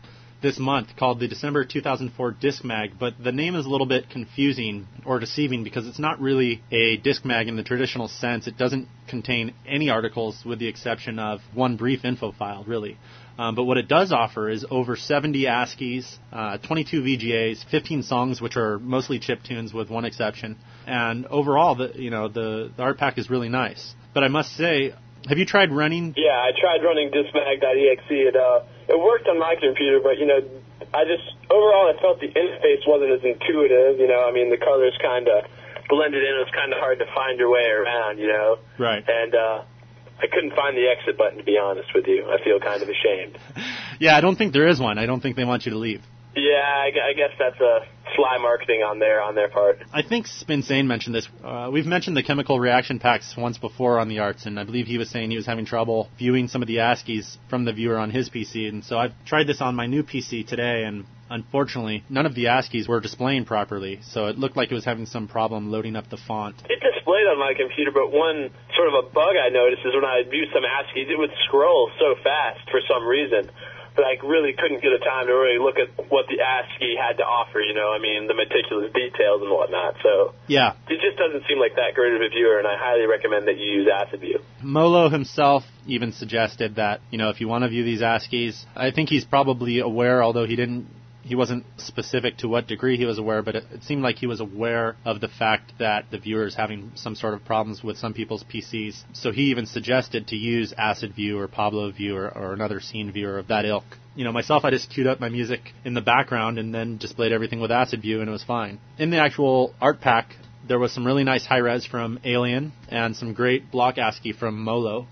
this month called the December two thousand four Disc Mag, but the name is a little bit confusing or deceiving because it's not really a disc mag in the traditional sense. It doesn't contain any articles with the exception of one brief info file, really. Um, but what it does offer is over seventy ASCIIs, uh, twenty-two V G As, fifteen songs, which are mostly chiptunes with one exception. And overall, the you know the, the art pack is really nice. But I must say, have you tried running? Yeah, I tried running discmag dot E X E. It uh, it worked on my computer, but you know, I just overall I felt the interface wasn't as intuitive. You know, I mean the colors kind of blended in. It was kind of hard to find your way around. You know, right? And uh, I couldn't find the exit button, to be honest with you. I feel kind of ashamed. Yeah, I don't think there is one. I don't think they want you to leave. Yeah, I, I guess that's a sly marketing on their on their part. I think Spin Sane mentioned this. Uh, we've mentioned the chemical reaction packs once before on the Arts, and I believe he was saying he was having trouble viewing some of the ASCIIs from the viewer on his P C. And so I've tried this on my new P C today, and unfortunately, none of the ASCIIs were displaying properly. So it looked like it was having some problem loading up the font. It displayed on my computer, but one sort of a bug I noticed is when I viewed some ASCIIs, it would scroll so fast for some reason. But I really couldn't get a time to really look at what the ASCII had to offer, you know, I mean, the meticulous details and whatnot. So yeah, it just doesn't seem like that great of a viewer, and I highly recommend that you use AcidView. Molo himself even suggested that, you know, if you want to view these ASCIIs, I think he's probably aware, although he didn't He wasn't specific to what degree he was aware, but it, it seemed like he was aware of the fact that the viewer is having some sort of problems with some people's P Cs. So he even suggested to use AcidView or PabloView or, or another scene viewer of that ilk. You know, myself, I just queued up my music in the background and then displayed everything with AcidView, and it was fine. In the actual art pack, there was some really nice high-res from Alien and some great block ASCII from Molo.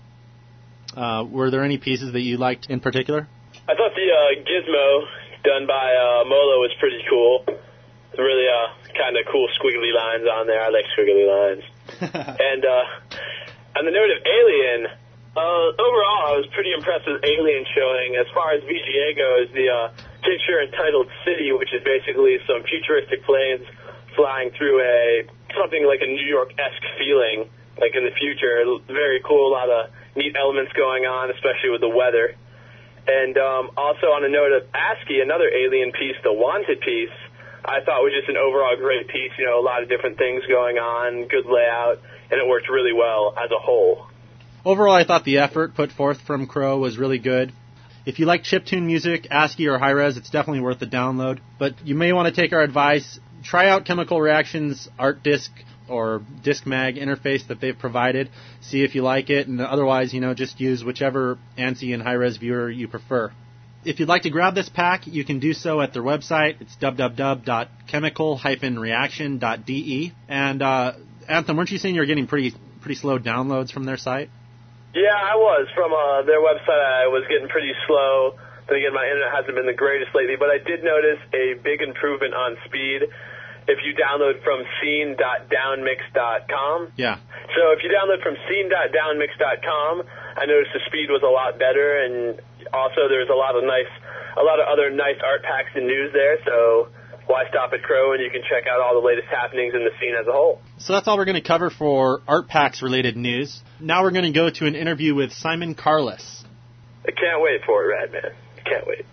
Uh, were there any pieces that you liked in particular? I thought the uh, Gizmo done by uh, Molo was pretty cool. Really uh, kind of cool squiggly lines on there. I like squiggly lines. And uh, on the note of Alien, uh, overall I was pretty impressed with Alien showing. As far as V G A goes, the uh, picture entitled City, which is basically some futuristic planes flying through a something like a New York-esque feeling, like in the future. Very cool, a lot of neat elements going on, especially with the weather. And um, also on a note of ASCII, another Alien piece, the Wanted piece, I thought was just an overall great piece. You know, a lot of different things going on, good layout, and it worked really well as a whole. Overall, I thought the effort put forth from Crow was really good. If you like chiptune music, ASCII or high-res, it's definitely worth the download. But you may want to take our advice. Try out Chemical Reaction's Art Disc or Disc Mag interface that they've provided. See if you like it, and otherwise, you know, just use whichever ANSI and high-res viewer you prefer. If you'd like to grab this pack, you can do so at their website. It's w w w dot chemical dash reaction dot d e. And uh, Anthem, weren't you saying you're getting pretty pretty slow downloads from their site? Yeah, I was. From uh, their website, I was getting pretty slow. Then again, my internet hasn't been the greatest lately, but I did notice a big improvement on speed if you download from scene dot downmix dot com. Yeah. So if you download from scene dot downmix dot com, I noticed the speed was a lot better, and also there's a lot of nice, a lot of other nice art packs and news there. So why stop at Crow, and you can check out all the latest happenings in the scene as a whole. So that's all we're going to cover for art packs related news. Now we're going to go to an interview with Simon Carless. I can't wait for it, Radman. I can't wait.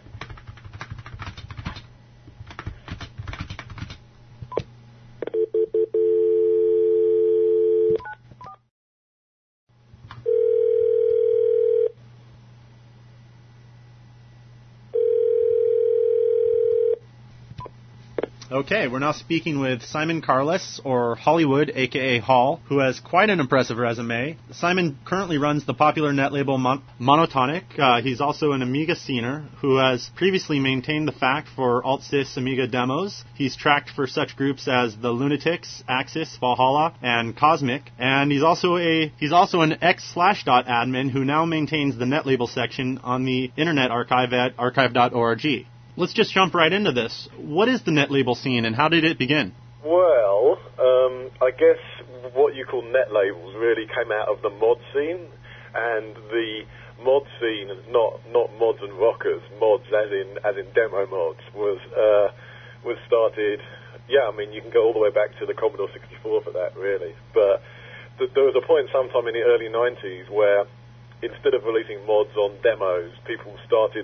Okay, we're now speaking with Simon Carless, or Hollywood, aka Hall, who has quite an impressive resume. Simon currently runs the popular net label Mon- Monotonic. Uh, he's also an Amiga scener who has previously maintained the F A Q for AltSys Amiga demos. He's tracked for such groups as the Lunatics, Axis, Valhalla, and Cosmic. And he's also a he's also an ex-Slashdot admin who now maintains the net label section on the Internet Archive at archive dot org. Let's just jump right into this. What is the net label scene, and how did it begin? Well, um, I guess what you call net labels really came out of the mod scene, and the mod scene, not not mods and rockers, mods as in as in demo mods, was uh, was started. Yeah, I mean you can go all the way back to the Commodore sixty-four for that, really. But th- there was a point sometime in the early nineties where instead of releasing mods on demos, people started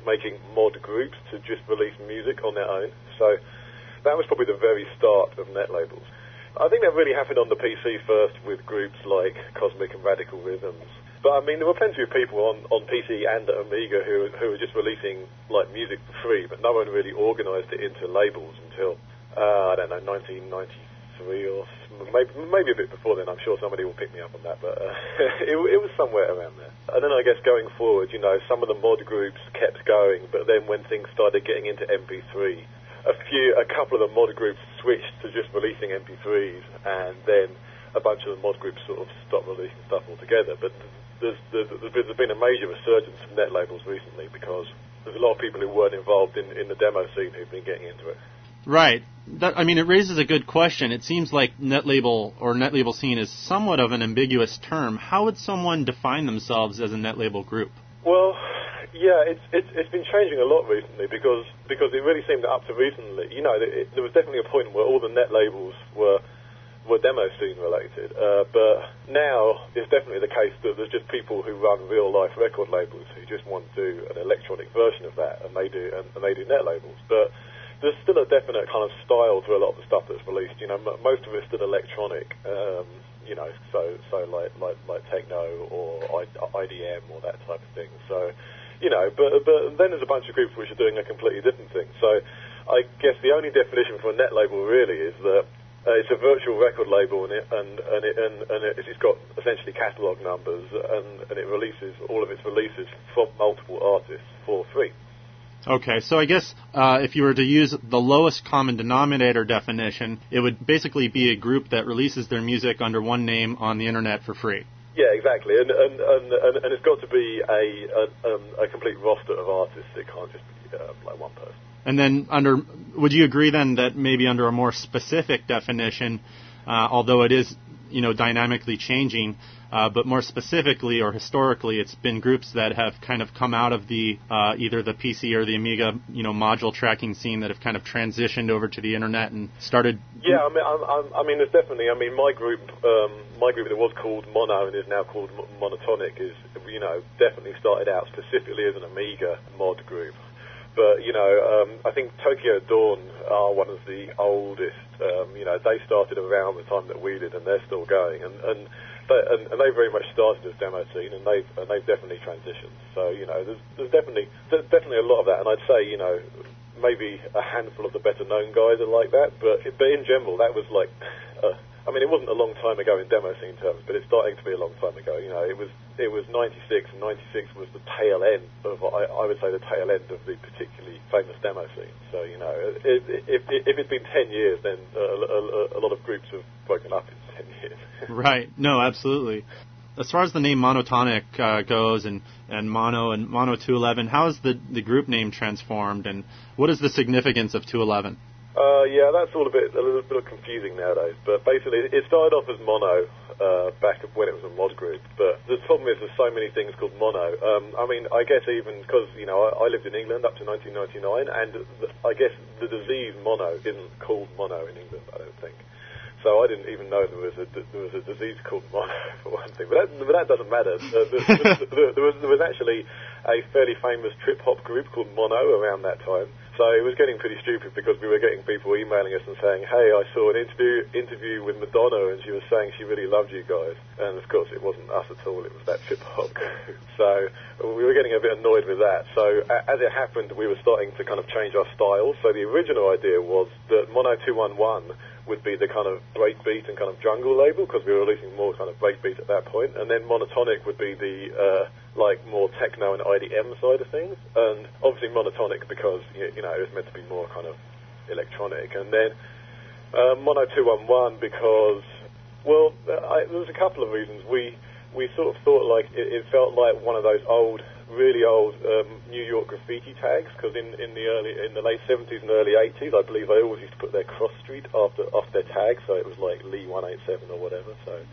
making mod groups to just release music on their own. So that was probably the very start of net labels. I think that really happened on the P C first with groups like Cosmic and Radical Rhythms. But I mean, there were plenty of people on, on P C and Amiga who who were just releasing like music for free, but no one really organised it into labels until uh, I don't know, nineteen ninety-three or maybe maybe a bit before then. I'm sure somebody will pick me up on that, but uh, it, it was somewhere around there. And then I guess going forward, you know, some of the mod groups kept going, but then when things started getting into M P three, a few, a couple of the mod groups switched to just releasing M P threes, and then a bunch of the mod groups sort of stopped releasing stuff altogether. But there's, there's, there's been a major resurgence of net labels recently because there's a lot of people who weren't involved in, in the demo scene who've been getting into it. Right. That, I mean, it raises a good question. It seems like net label or net label scene is somewhat of an ambiguous term. How would someone define themselves as a net label group? Well, yeah, it's it's it's been changing a lot recently because because it really seemed that up to recently, you know, it, there was definitely a point where all the net labels were were demo scene related, uh, but now it's definitely the case that there's just people who run real life record labels who just want to do an electronic version of that, and they do and, and they do net labels. But there's still a definite kind of style to a lot of the stuff that's released. You know, m- most of it's still electronic. Um, you know, so so like like like techno or I D M or that type of thing. So, you know, but but then there's a bunch of groups which are doing a completely different thing. So, I guess the only definition for a net label really is that uh, it's a virtual record label, and it and and it and, and it, it's got essentially catalog numbers, and and it releases all of its releases from multiple artists for free. Okay, so I guess uh, if you were to use the lowest common denominator definition, it would basically be a group that releases their music under one name on the internet for free. Yeah, exactly, and and and, and, and it's got to be a a, um, a complete roster of artists. It can't just be uh, like one person. And then, under, would you agree then that maybe under a more specific definition, uh, although it is, you know, dynamically changing, uh, but more specifically or historically, it's been groups that have kind of come out of the uh, either the P C or the Amiga, you know, module tracking scene that have kind of transitioned over to the internet and started. Yeah, I mean, I, I mean, there's definitely. I mean, my group, um, my group that was called Mono and is now called Monotonic, is, you know, definitely started out specifically as an Amiga mod group. But, you know, um, I think Tokyo Dawn are one of the oldest. Um, you know, they started around the time that we did, and they're still going. And and, they, and, and they very much started as demo scene, and they've and they've definitely transitioned. So, you know, there's there's definitely there's definitely a lot of that. And I'd say, you know, maybe a handful of the better known guys are like that. But but in general, that was like. Uh, I mean, it wasn't a long time ago in demo scene terms, but it's starting to be a long time ago. You know, it was it was ninety-six, and ninety-six was the tail end of, I, I would say, the tail end of the particularly famous demo scene. So, you know, if, if, if it's been ten years, then a, a, a lot of groups have broken up in ten years. Right. No, absolutely. As far as the name Monotonic uh, goes, and, and Mono and Mono two eleven, how is the, the group name transformed, and what is the significance of two eleven? Uh, yeah, that's all a bit a little bit confusing nowadays. But basically, it started off as Mono uh, back when it was a mod group. But the problem is there's so many things called Mono. Um, I mean, I guess even because, you know, I, I lived in England up to nineteen ninety-nine, and the, I guess the disease Mono isn't called Mono in England, I don't think. So I didn't even know there was a there was a disease called Mono for one thing. But that, but that doesn't matter. Uh, there, there, there was there was actually a fairly famous trip hop group called Mono around that time. So it was getting pretty stupid because we were getting people emailing us and saying, hey, I saw an interview interview with Madonna and she was saying she really loved you guys. And of course it wasn't us at all, it was that trip hop group. So we were getting a bit annoyed with that. So as it happened, we were starting to kind of change our style. So the original idea was that Mono two eleven would be the kind of breakbeat and kind of jungle label because we were releasing more kind of breakbeat at that point. And then Monotonic would be the uh, like more techno and I D M side of things. And obviously Monotonic because, you know, it was meant to be more kind of electronic. And then uh, Mono two eleven because, well, I, there was a couple of reasons. We we sort of thought like it, it felt like one of those old, really old um, New York graffiti tags, because in, in the early, in the late seventies and early eighties, I believe they always used to put their cross street after after their tag, so it was like Lee one eighty-seven or whatever. So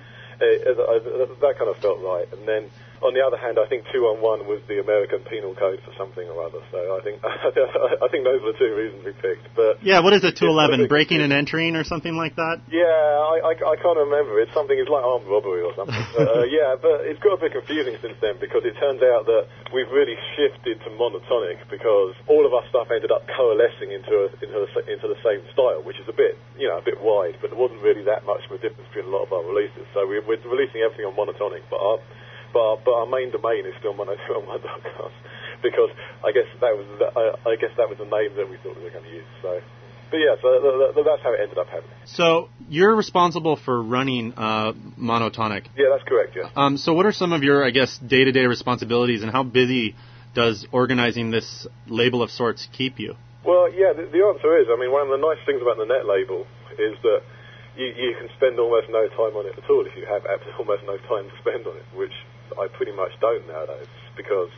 it, it, it, that kind of felt right. And then, on the other hand, I think two one one was the American Penal Code for something or other. So I think I think those were the two reasons we picked. But yeah, what is it? two eleven, breaking and entering or something like that? Yeah, I, I, I can't remember. It's something. It's like armed robbery or something. but, uh, yeah, but it's got a bit confusing since then because it turns out that we've really shifted to monotonic because all of our stuff ended up coalescing into a, into, the, into the same style, which is a bit you know a bit wide, but there wasn't really that much of a difference between a lot of our releases. So we, we're releasing everything on monotonic, but our But, but our main domain is still mono two one one dot com because I guess that was the, I, I guess that was the name that we thought we were going to use. So, but yeah, so th- th- that's how it ended up happening. So you're responsible for running uh, Monotonic. Yeah, that's correct. Yeah. Um, so what are some of your, I guess, day-to-day responsibilities, and how busy does organizing this label of sorts keep you? Well, yeah, the, the answer is, I mean, one of the nice things about the net label is that you, you can spend almost no time on it at all if you have almost no time to spend on it, which I pretty much don't nowadays because,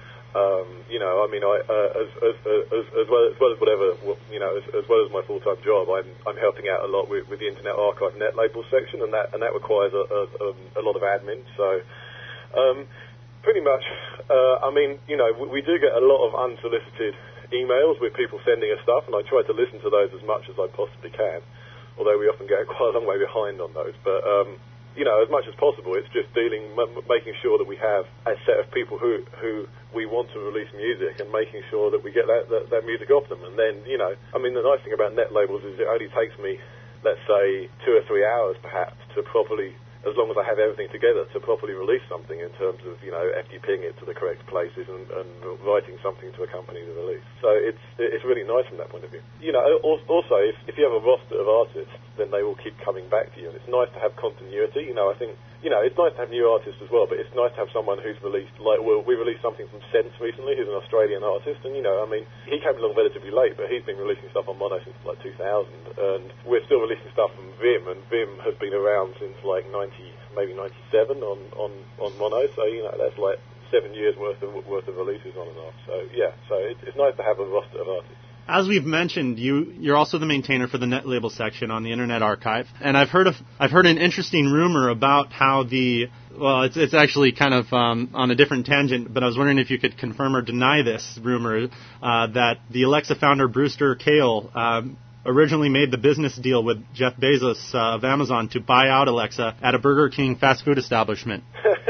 um, you know, I mean, I uh, as, as, as, as, well, as well as whatever, you know, as, as well as my full-time job, I'm I'm helping out a lot with, with the Internet Archive net label section, and that and that requires a, a, a lot of admin. So, um, pretty much, uh, I mean, you know, we, we do get a lot of unsolicited emails with people sending us stuff, and I try to listen to those as much as I possibly can. Although we often get quite a long way behind on those, but. Um, You know, as much as possible, it's just dealing, m- making sure that we have a set of people who who we want to release music, and making sure that we get that, that that music off them. And then, you know, I mean, the nice thing about net labels is it only takes me, let's say, two or three hours perhaps to properly, as long as I have everything together, to properly release something in terms of, you know, F T P-ing it to the correct places and, and writing something to accompany the release. So it's it's really nice from that point of view. You know, also, if, if you have a roster of artists, then they will keep coming back to you, and it's nice to have continuity. You know, I think, you know, it's nice to have new artists as well, but it's nice to have someone who's released, like, well, we released something from Sense recently, who's an Australian artist, and, you know, I mean, he came along relatively late, but he's been releasing stuff on Mono since, like, two thousand, and we're still releasing stuff from Vim, and Vim has been around since, like, ninety, maybe ninety-seven on, on, on Mono, so, you know, that's, like, seven years worth of, worth of releases on and off. So, yeah, so it, it's nice to have a roster of artists. As we've mentioned, you you're also the maintainer for the net label section on the Internet Archive, and I've heard of I've heard an interesting rumor about how the well, it's it's actually kind of um, on a different tangent, but I was wondering if you could confirm or deny this rumor uh, that the Alexa founder Brewster Kahle um, originally made the business deal with Jeff Bezos uh, of Amazon to buy out Alexa at a Burger King fast food establishment.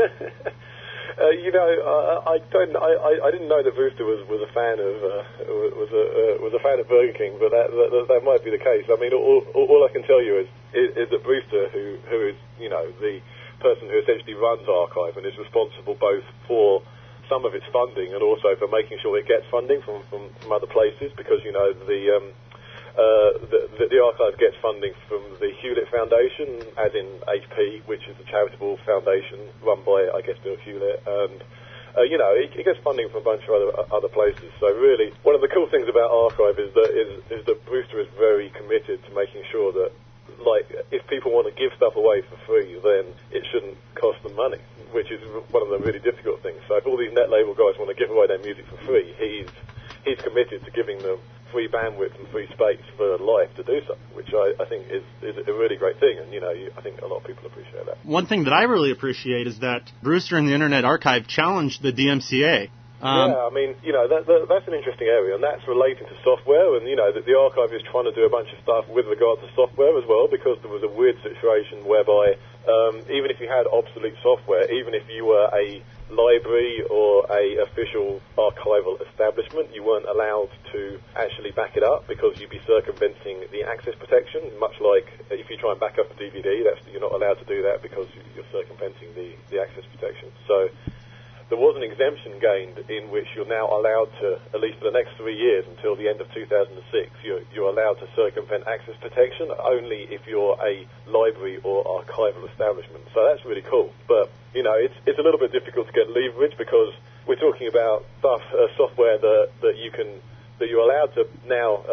Uh, you know, uh, I don't. I, I didn't know that Brewster was, was a fan of uh, was a uh, was a fan of Burger King, but that, that that might be the case. I mean, all, all, all I can tell you is, is is that Brewster, who who is you know the person who essentially runs Archive and is responsible both for some of its funding and also for making sure it gets funding from from, from other places, because you know the. Um, Uh, the, the, the Archive gets funding from the Hewlett Foundation, as in H P, which is a charitable foundation run by, I guess, Bill Hewlett, and, uh, you know, it, it gets funding from a bunch of other other places. So really, one of the cool things about Archive is that is, is that Brewster is very committed to making sure that, like, if people want to give stuff away for free, then it shouldn't cost them money, which is one of the really difficult things. So if all these net label guys want to give away their music for free, he's he's committed to giving them free bandwidth and free space for life to do something, which I, I think is, is a really great thing, and you know, you, I think a lot of people appreciate that. One thing that I really appreciate is that Brewster and the Internet Archive challenged the D M C A. Um, yeah, I mean, you know, that, that, that's an interesting area, and that's relating to software, and, you know, the, the Archive is trying to do a bunch of stuff with regard to software as well, because there was a weird situation whereby um, even if you had obsolete software, even if you were a library or a official archival establishment, you weren't allowed to actually back it up because you'd be circumventing the access protection, much like if you try and back up a D V D, that's, you're not allowed to do that because you're circumventing the, the access protection. So there was an exemption gained in which you're now allowed to, at least for the next three years until the end of two thousand six, you're, you're allowed to circumvent access protection only if you're a library or archival establishment. So that's really cool. But, you know, it's it's a little bit difficult to get leverage because we're talking about stuff, uh, software that, that you can, that you're allowed to now uh,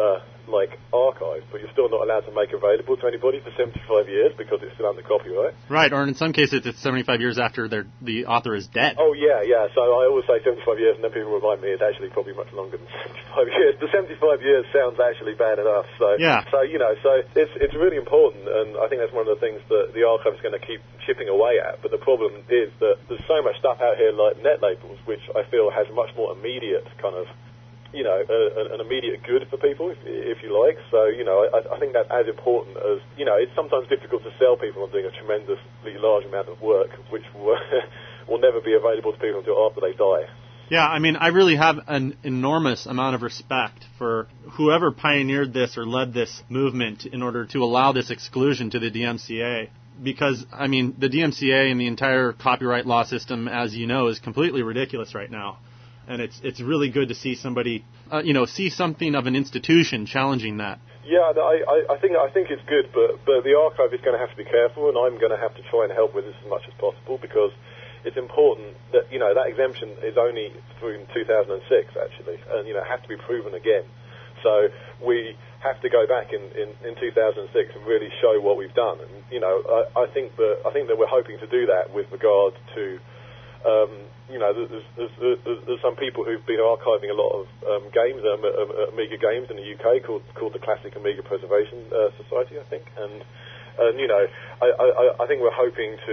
like archived, but you're still not allowed to make available to anybody for seventy-five years because it's still under copyright. Right, or in some cases it's seventy-five years after the author is dead. Oh, yeah, yeah. So I always say seventy-five years, and then people remind me it's actually probably much longer than seventy-five years. The seventy-five years sounds actually bad enough. So, yeah. so you know, so it's it's really important, and I think that's one of the things that the archive is going to keep chipping away at. But the problem is that there's so much stuff out here like net labels, which I feel has much more immediate kind of, you know, uh, an immediate good for people, if, if you like. So, you know, I, I think that's as important as, you know, it's sometimes difficult to sell people on doing a tremendously large amount of work, which will, will never be available to people until after they die. Yeah, I mean, I really have an enormous amount of respect for whoever pioneered this or led this movement in order to allow this exclusion to the D M C A. Because, I mean, the D M C A and the entire copyright law system, as you know, is completely ridiculous right now. And it's it's really good to see somebody, uh, you know, see something of an institution challenging that. Yeah, I, I, I think I think it's good, but but the archive is going to have to be careful, and I'm going to have to try and help with this as much as possible, because it's important that, you know, that exemption is only through two thousand six actually, and, you know, it has to be proven again. So we have to go back in, in, in two thousand six and really show what we've done. And, you know, I, I think that I think that we're hoping to do that with regard to. Um, You know, there's, there's, there's, there's some people who've been archiving a lot of um, games, um, uh, Amiga games in the U K called called the Classic Amiga Preservation uh, Society, I think. And, and you know, I, I, I think we're hoping to,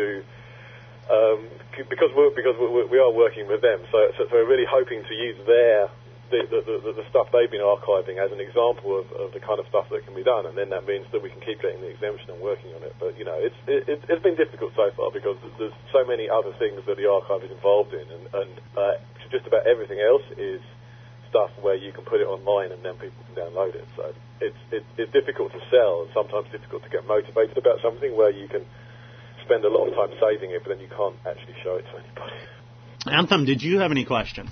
um, because we're because we're, we are working with them, so, so we're really hoping to use their the, the, the, the stuff they've been archiving as an example of, of the kind of stuff that can be done, and then that means that we can keep getting the exemption and working on it. But, you know, it's it, it's been difficult so far because there's so many other things that the archive is involved in, and, and uh, just about everything else is stuff where you can put it online and then people can download it. So it's, it's, it's difficult to sell and sometimes difficult to get motivated about something where you can spend a lot of time saving it, but then you can't actually show it to anybody. Anthem, did you have any questions?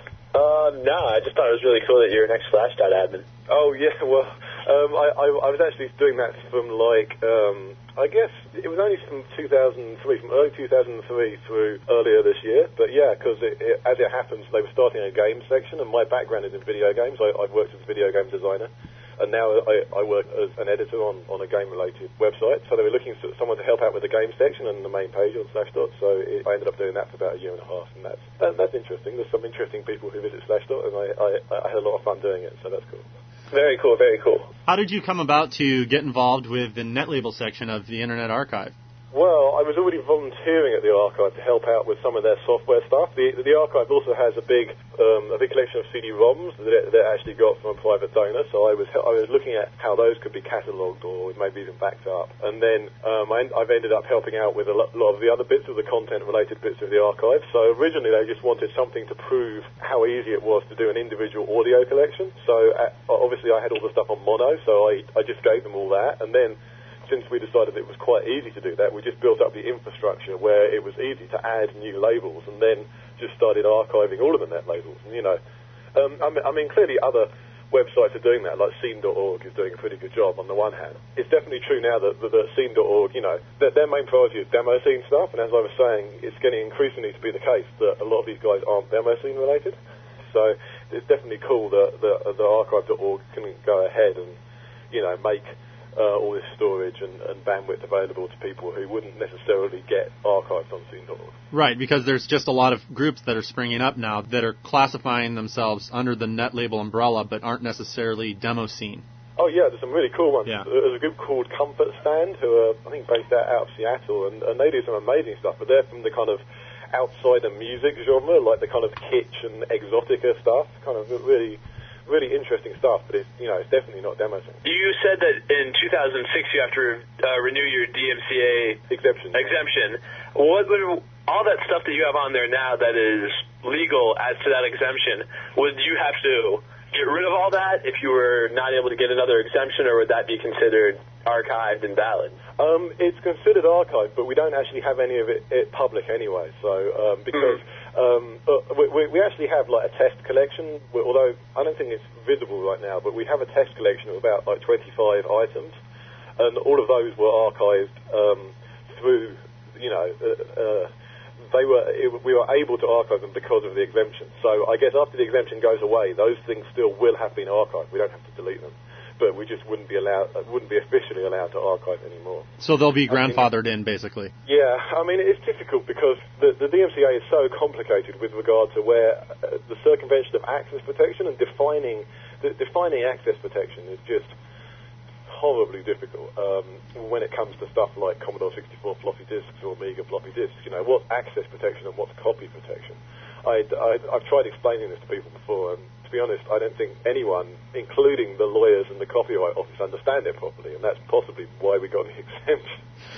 Uh, no, I just thought it was really cool that you're an ex-Slashdot admin. Oh, yeah, well, um, I, I, I was actually doing that from, like, um, I guess it was only from two thousand three, from early two thousand three through earlier this year. But, yeah, because it, it, as it happens, they were starting a game section, and my background is in video games. I, I've worked as a video game designer, and now I, I work as an editor on, on a game-related website. So they were looking for someone to help out with the game section and the main page on Slashdot. So it, I ended up doing that for about a year and a half, and that's that, that's interesting. There's some interesting people who visit Slashdot, and I, I, I had a lot of fun doing it, so that's cool. Very cool, very cool. How did you come about to get involved with the NetLabel section of the Internet Archive? Well, I was already volunteering at the archive to help out with some of their software stuff. The, the archive also has a big um, a big collection of C D ROMs that it, that it actually got from a private donor. So I was I was looking at how those could be catalogued or maybe even backed up. And then um, I, I've ended up helping out with a lot, lot of the other bits of the content-related bits of the archive. So originally they just wanted something to prove how easy it was to do an individual audio collection. So uh, obviously I had all the stuff on mono, so I, I just gave them all that. And then since we decided it was quite easy to do that, we just built up the infrastructure where it was easy to add new labels, and then just started archiving all of the net labels. And, you know, um, I, mean, I mean, clearly other websites are doing that, like scene dot org is doing a pretty good job on the one hand. It's definitely true now that, that, that scene dot org, you know, that their main priority is demo scene stuff, and as I was saying, it's getting increasingly to be the case that a lot of these guys aren't demo scene related. So it's definitely cool that the, the archive dot org can go ahead and, you know, make Uh, all this storage and, and bandwidth available to people who wouldn't necessarily get archived on scene dot org. Right, because there's just a lot of groups that are springing up now that are classifying themselves under the NetLabel umbrella but aren't necessarily demo scene. Oh, yeah, there's some really cool ones. Yeah. There's a group called Comfort Stand who are, I think, based out, out of Seattle, and, and they do some amazing stuff, but they're from the kind of outside of music genre, like the kind of kitsch and exotica stuff, kind of really... really interesting stuff, but it's, you know, it's definitely not demo scene. You said that in two thousand six you have to uh, renew your D M C A exemption. Exemption. What would all that stuff that you have on there now that is legal as to that exemption? Would you have to get rid of all that if you were not able to get another exemption, or would that be considered archived and valid? Um, it's considered archived, but we don't actually have any of it, it public anyway. So um, because. Mm. Um, uh, we, we actually have like a test collection, although I don't think it's visible right now, but we have a test collection of about like twenty-five items, and all of those were archived um, through, you know, uh, uh, they were it, we were able to archive them because of the exemption. So I guess after the exemption goes away, those things still will have been archived. We don't have to delete them. but we just wouldn't be allowed, uh, wouldn't be officially allowed to archive anymore. So they'll be I mean, grandfathered in, basically. Yeah, I mean, it's difficult because the, the D M C A is so complicated with regard to where uh, the circumvention of access protection and defining the, defining access protection is just horribly difficult um, when it comes to stuff like Commodore sixty-four floppy disks or Amiga floppy disks. You know, what's access protection and what's copy protection? I, I, I've tried explaining this to people before, and to be honest, I don't think anyone, including the lawyers and the copyright office, understand it properly, and that's possibly why we got the exemption.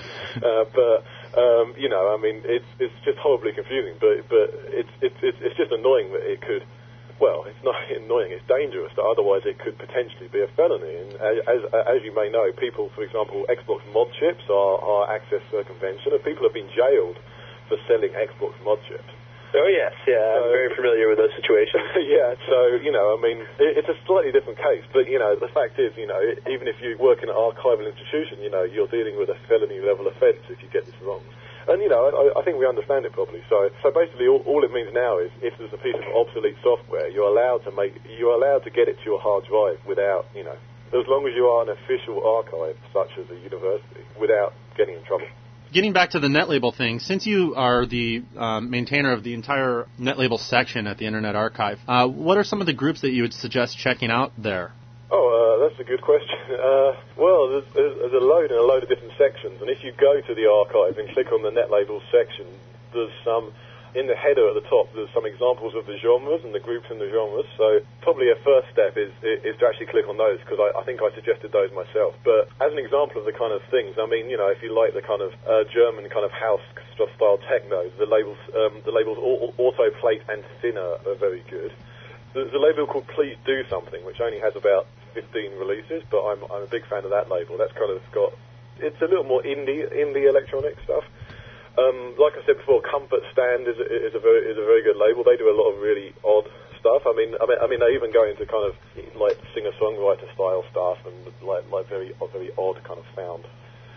uh, but um, you know, I mean, it's it's just horribly confusing. But but it's it's it's, it's just annoying that it could. Well, it's not annoying, it's dangerous, that otherwise it could potentially be a felony. And as, as you may know, people, for example, Xbox mod chips are, are access circumvention, and people have been jailed for selling Xbox mod chips. Oh, yes, yeah, so, I'm very familiar with those situations. Yeah, so, you know, I mean, it, it's a slightly different case, but, you know, the fact is, you know, even if you work in an archival institution, you know, you're dealing with a felony-level offence if you get this wrong. And, you know, I, I think we understand it properly. So so basically all, all it means now is if there's a piece of obsolete software, you're allowed to make, you're allowed to get it to your hard drive without, you know, as long as you are an official archive, such as a university, without getting in trouble. Getting back to the NetLabel thing, since you are the um, maintainer of the entire NetLabel section at the Internet Archive, uh, what are some of the groups that you would suggest checking out there? Oh, uh, that's a good question. Uh, well, there's, there's, there's a load and a load of different sections, and if you go to the archive and click on the NetLabel section, there's some, in the header at the top, there's some examples of the genres and the groups in the genres, so probably a first step is is to actually click on those, because I, I think I suggested those myself. But as an example of the kind of things, I mean, you know, if you like the kind of uh, German kind of house-style techno, the labels, um, the labels Autoplate and Thinner are very good. There's a label called Please Do Something, which only has about fifteen releases, but I'm I'm a big fan of that label. That's kind of got, it's a little more indie indie electronic stuff. Um, like I said before, Comfort Stand is a, is a very is a very good label. They do a lot of really odd stuff. I mean, I mean, I mean, they even go into kind of like singer-songwriter style stuff and like like very very odd kind of sound.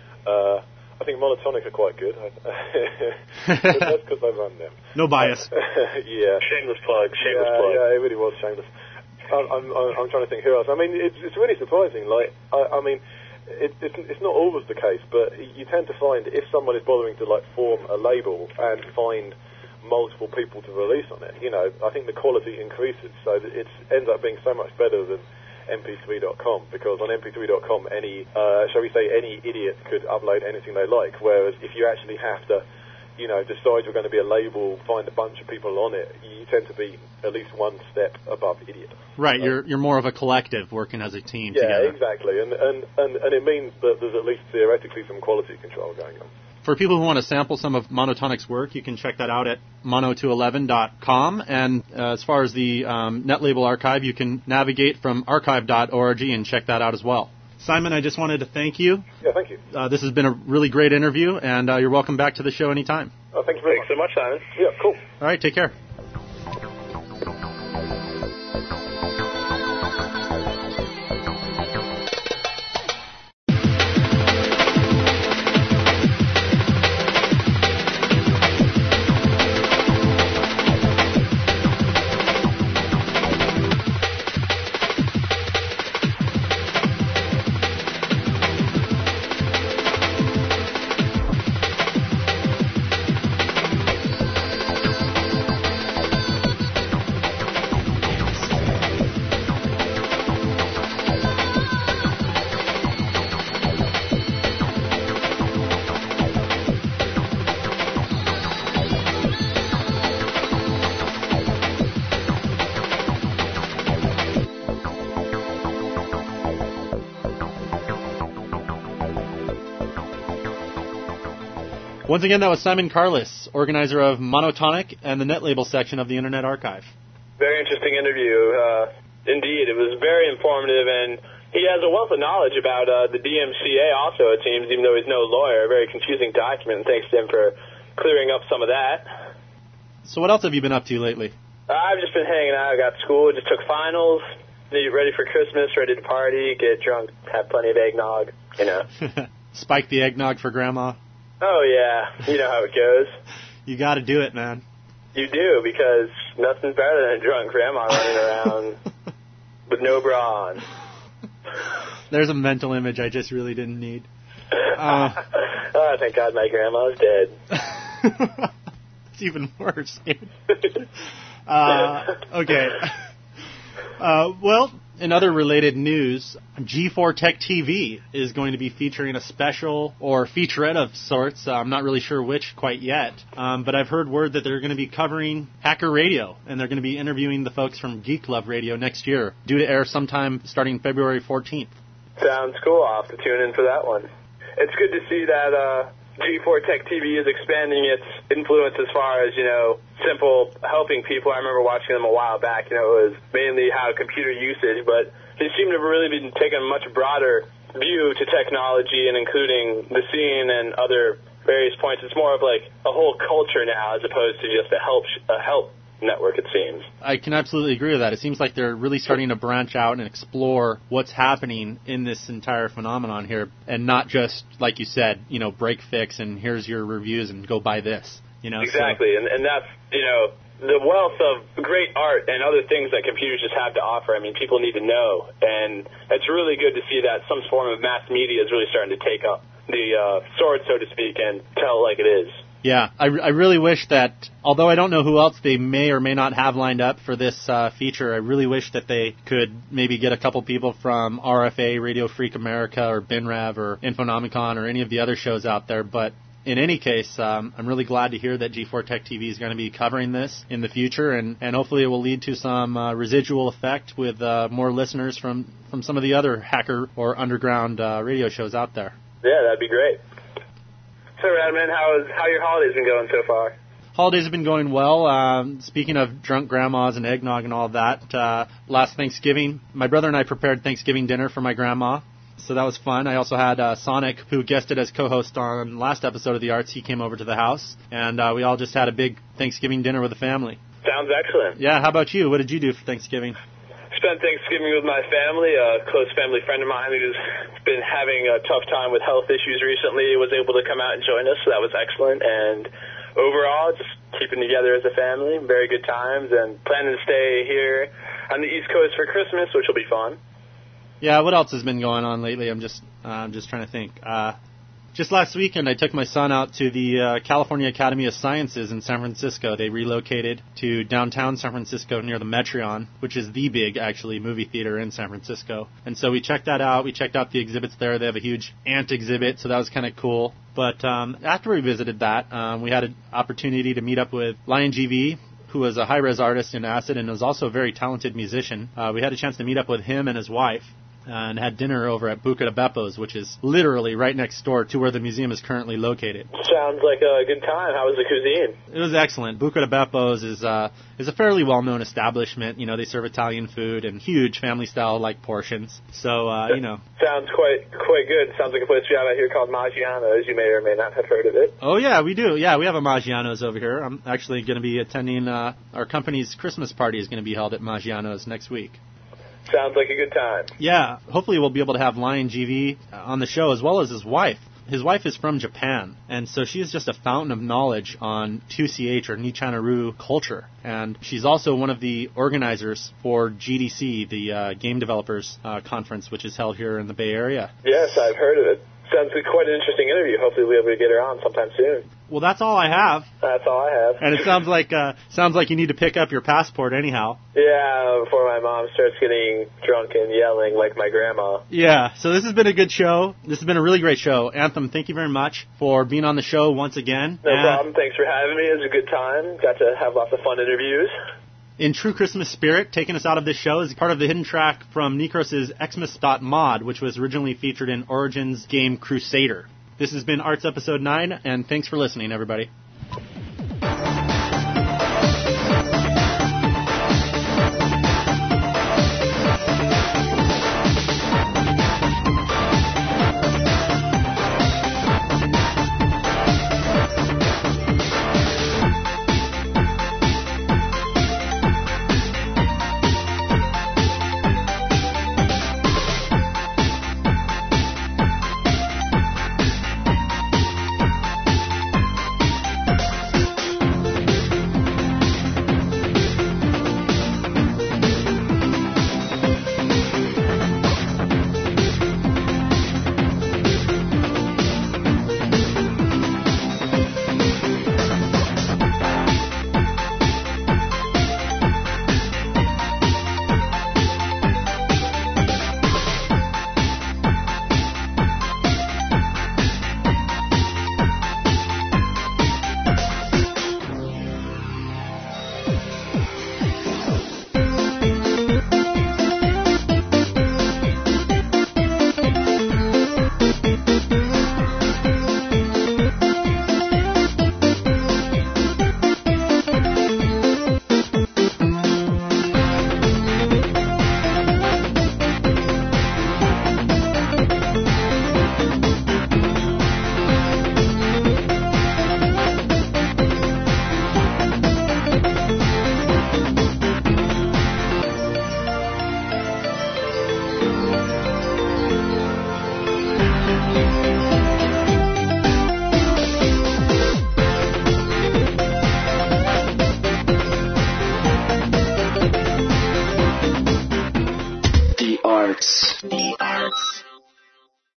Uh, I think Monotonic are quite good. But that's because I run them. No bias. Yeah. Shameless plug. Shameless yeah, plug. Yeah, it really was shameless. I'm, I'm, I'm trying to think who else. I mean, it's, it's really surprising. Like, I, I mean, it, it's, it's not always the case, but you tend to find if someone is bothering to like form a label and find multiple people to release on it, you know, I think the quality increases. So it ends up being so much better than M P three dot com, because on M P three dot com, any, uh, shall we say, any idiot could upload anything they like, whereas if you actually have to, you know, decide you're going to be a label, find a bunch of people on it, you tend to be at least one step above idiot. Right, so, you're you're more of a collective working as a team yeah, together. Yeah, exactly, and, and, and, and it means that there's at least theoretically some quality control going on. For people who want to sample some of Monotonic's work, you can check that out at mono two eleven dot com. And uh, as far as the um, NetLabel archive, you can navigate from archive dot org and check that out as well. Simon, I just wanted to thank you. Yeah, thank you. Uh, this has been a really great interview, and uh, you're welcome back to the show anytime. Oh, thank you very Thanks much. so much, Simon. Yeah, cool. All right, take care. Once again, that was Simon Carlis, organizer of Monotonic and the NetLabel section of the Internet Archive. Very interesting interview. Uh, indeed, it was very informative, and he has a wealth of knowledge about uh, the D M C A also, it seems, even though he's no lawyer. A very confusing document, and thanks to him for clearing up some of that. So what else have you been up to lately? Uh, I've just been hanging out. I got school, just took finals, ready for Christmas, ready to party, get drunk, have plenty of eggnog, you know. Spike the eggnog for Grandma. Oh, yeah. You know how it goes. You got to do it, man. You do, because nothing's better than a drunk grandma running around with no bra on. There's a mental image I just really didn't need. Uh, oh, thank God my grandma's dead. It's even worse. uh, okay. Uh, well, in other related news, G four Tech T V is going to be featuring a special or featurette of sorts. Uh, I'm not really sure which quite yet, um, but I've heard word that they're going to be covering Hacker Radio, and they're going to be interviewing the folks from Geek Love Radio next year, due to air sometime starting February fourteenth. Sounds cool. I'll have to tune in for that one. It's good to see that uh, G four Tech T V is expanding its influence as far as, you know, simple helping people. I remember watching them a while back. You know, it was mainly how computer usage, but they seem to have really been taking a much broader view to technology and including the scene and other various points. It's more of like a whole culture now as opposed to just a help a help network, it seems. I can absolutely agree with that. It seems like they're really starting to branch out and explore what's happening in this entire phenomenon here, and not just, like you said, you know, break fix and here's your reviews and go buy this. You know, exactly, so. and and that's, you know, the wealth of great art and other things that computers just have to offer. I mean, people need to know, and it's really good to see that some form of mass media is really starting to take up the uh, sword, so to speak, and tell it like it is. Yeah, I, I really wish that, although I don't know who else they may or may not have lined up for this uh, feature, I really wish that they could maybe get a couple people from R F A, Radio Freak America, or BinRav, or Infonomicon, or any of the other shows out there. But in any case, um, I'm really glad to hear that G four Tech T V is going to be covering this in the future, and, and hopefully it will lead to some uh, residual effect with uh, more listeners from, from some of the other hacker or underground uh, radio shows out there. Yeah, that'd be great. So, Radman, how is how your holidays been going so far? Holidays have been going well. Um, speaking of drunk grandmas and eggnog and all that, uh, last Thanksgiving, my brother and I prepared Thanksgiving dinner for my grandma, so that was fun. I also had uh, Sonic, who guested as co-host on last episode of The Arts. He came over to the house, and uh, we all just had a big Thanksgiving dinner with the family. Sounds excellent. Yeah, how about you? What did you do for Thanksgiving? Spent Thanksgiving with my family. A close family friend of mine who's been having a tough time with health issues recently was able to come out and join us, so that was excellent. And overall, just keeping together as a family, very good times, and planning to stay here on the East Coast for Christmas, which will be fun. Yeah, what else has been going on lately? I'm just, uh, I'm just trying to think. Uh, Just last weekend, I took my son out to the uh, California Academy of Sciences in San Francisco. They relocated to downtown San Francisco near the Metreon, which is the big, actually, movie theater in San Francisco. And so we checked that out. We checked out the exhibits there. They have a huge ant exhibit, so that was kind of cool. But um, after we visited that, um, we had an opportunity to meet up with Lion G V, who was a high-res artist in Acid and was also a very talented musician. Uh, we had a chance to meet up with him and his wife, and had dinner over at Buca de Beppo's, which is literally right next door to where the museum is currently located. Sounds like a good time. How was the cuisine? It was excellent. Buca de Beppo's is uh, is a fairly well-known establishment. You know, they serve Italian food and huge family-style like portions. So, uh, you know. Sounds quite quite good. Sounds like a place we have out here called Maggiano's. You may or may not have heard of it. Oh, yeah, we do. Yeah, we have a Maggiano's over here. I'm actually going to be attending uh, our company's Christmas party is going to be held at Maggiano's next week. Sounds like a good time. Yeah, hopefully we'll be able to have Lion G V on the show, as well as his wife. His wife is from Japan, and so she is just a fountain of knowledge on two C H or Nichanru culture. And she's also one of the organizers for G D C, the uh, Game Developers uh, Conference, which is held here in the Bay Area. Yes, I've heard of it. Sounds like quite an interesting interview. Hopefully we'll be able to get her on sometime soon. Well, that's all I have. That's all I have. And it sounds like uh, sounds like you need to pick up your passport anyhow. Yeah, before my mom starts getting drunk and yelling like my grandma. Yeah, so this has been a good show. This has been a really great show. Anthem, thank you very much for being on the show once again. No and problem. Thanks for having me. It was a good time. Got to have lots of fun interviews. In true Christmas spirit, taking us out of this show is part of the hidden track from Necros' Xmas dot mod, which was originally featured in Origin's game Crusader. This has been Arts Episode nine, and thanks for listening, everybody.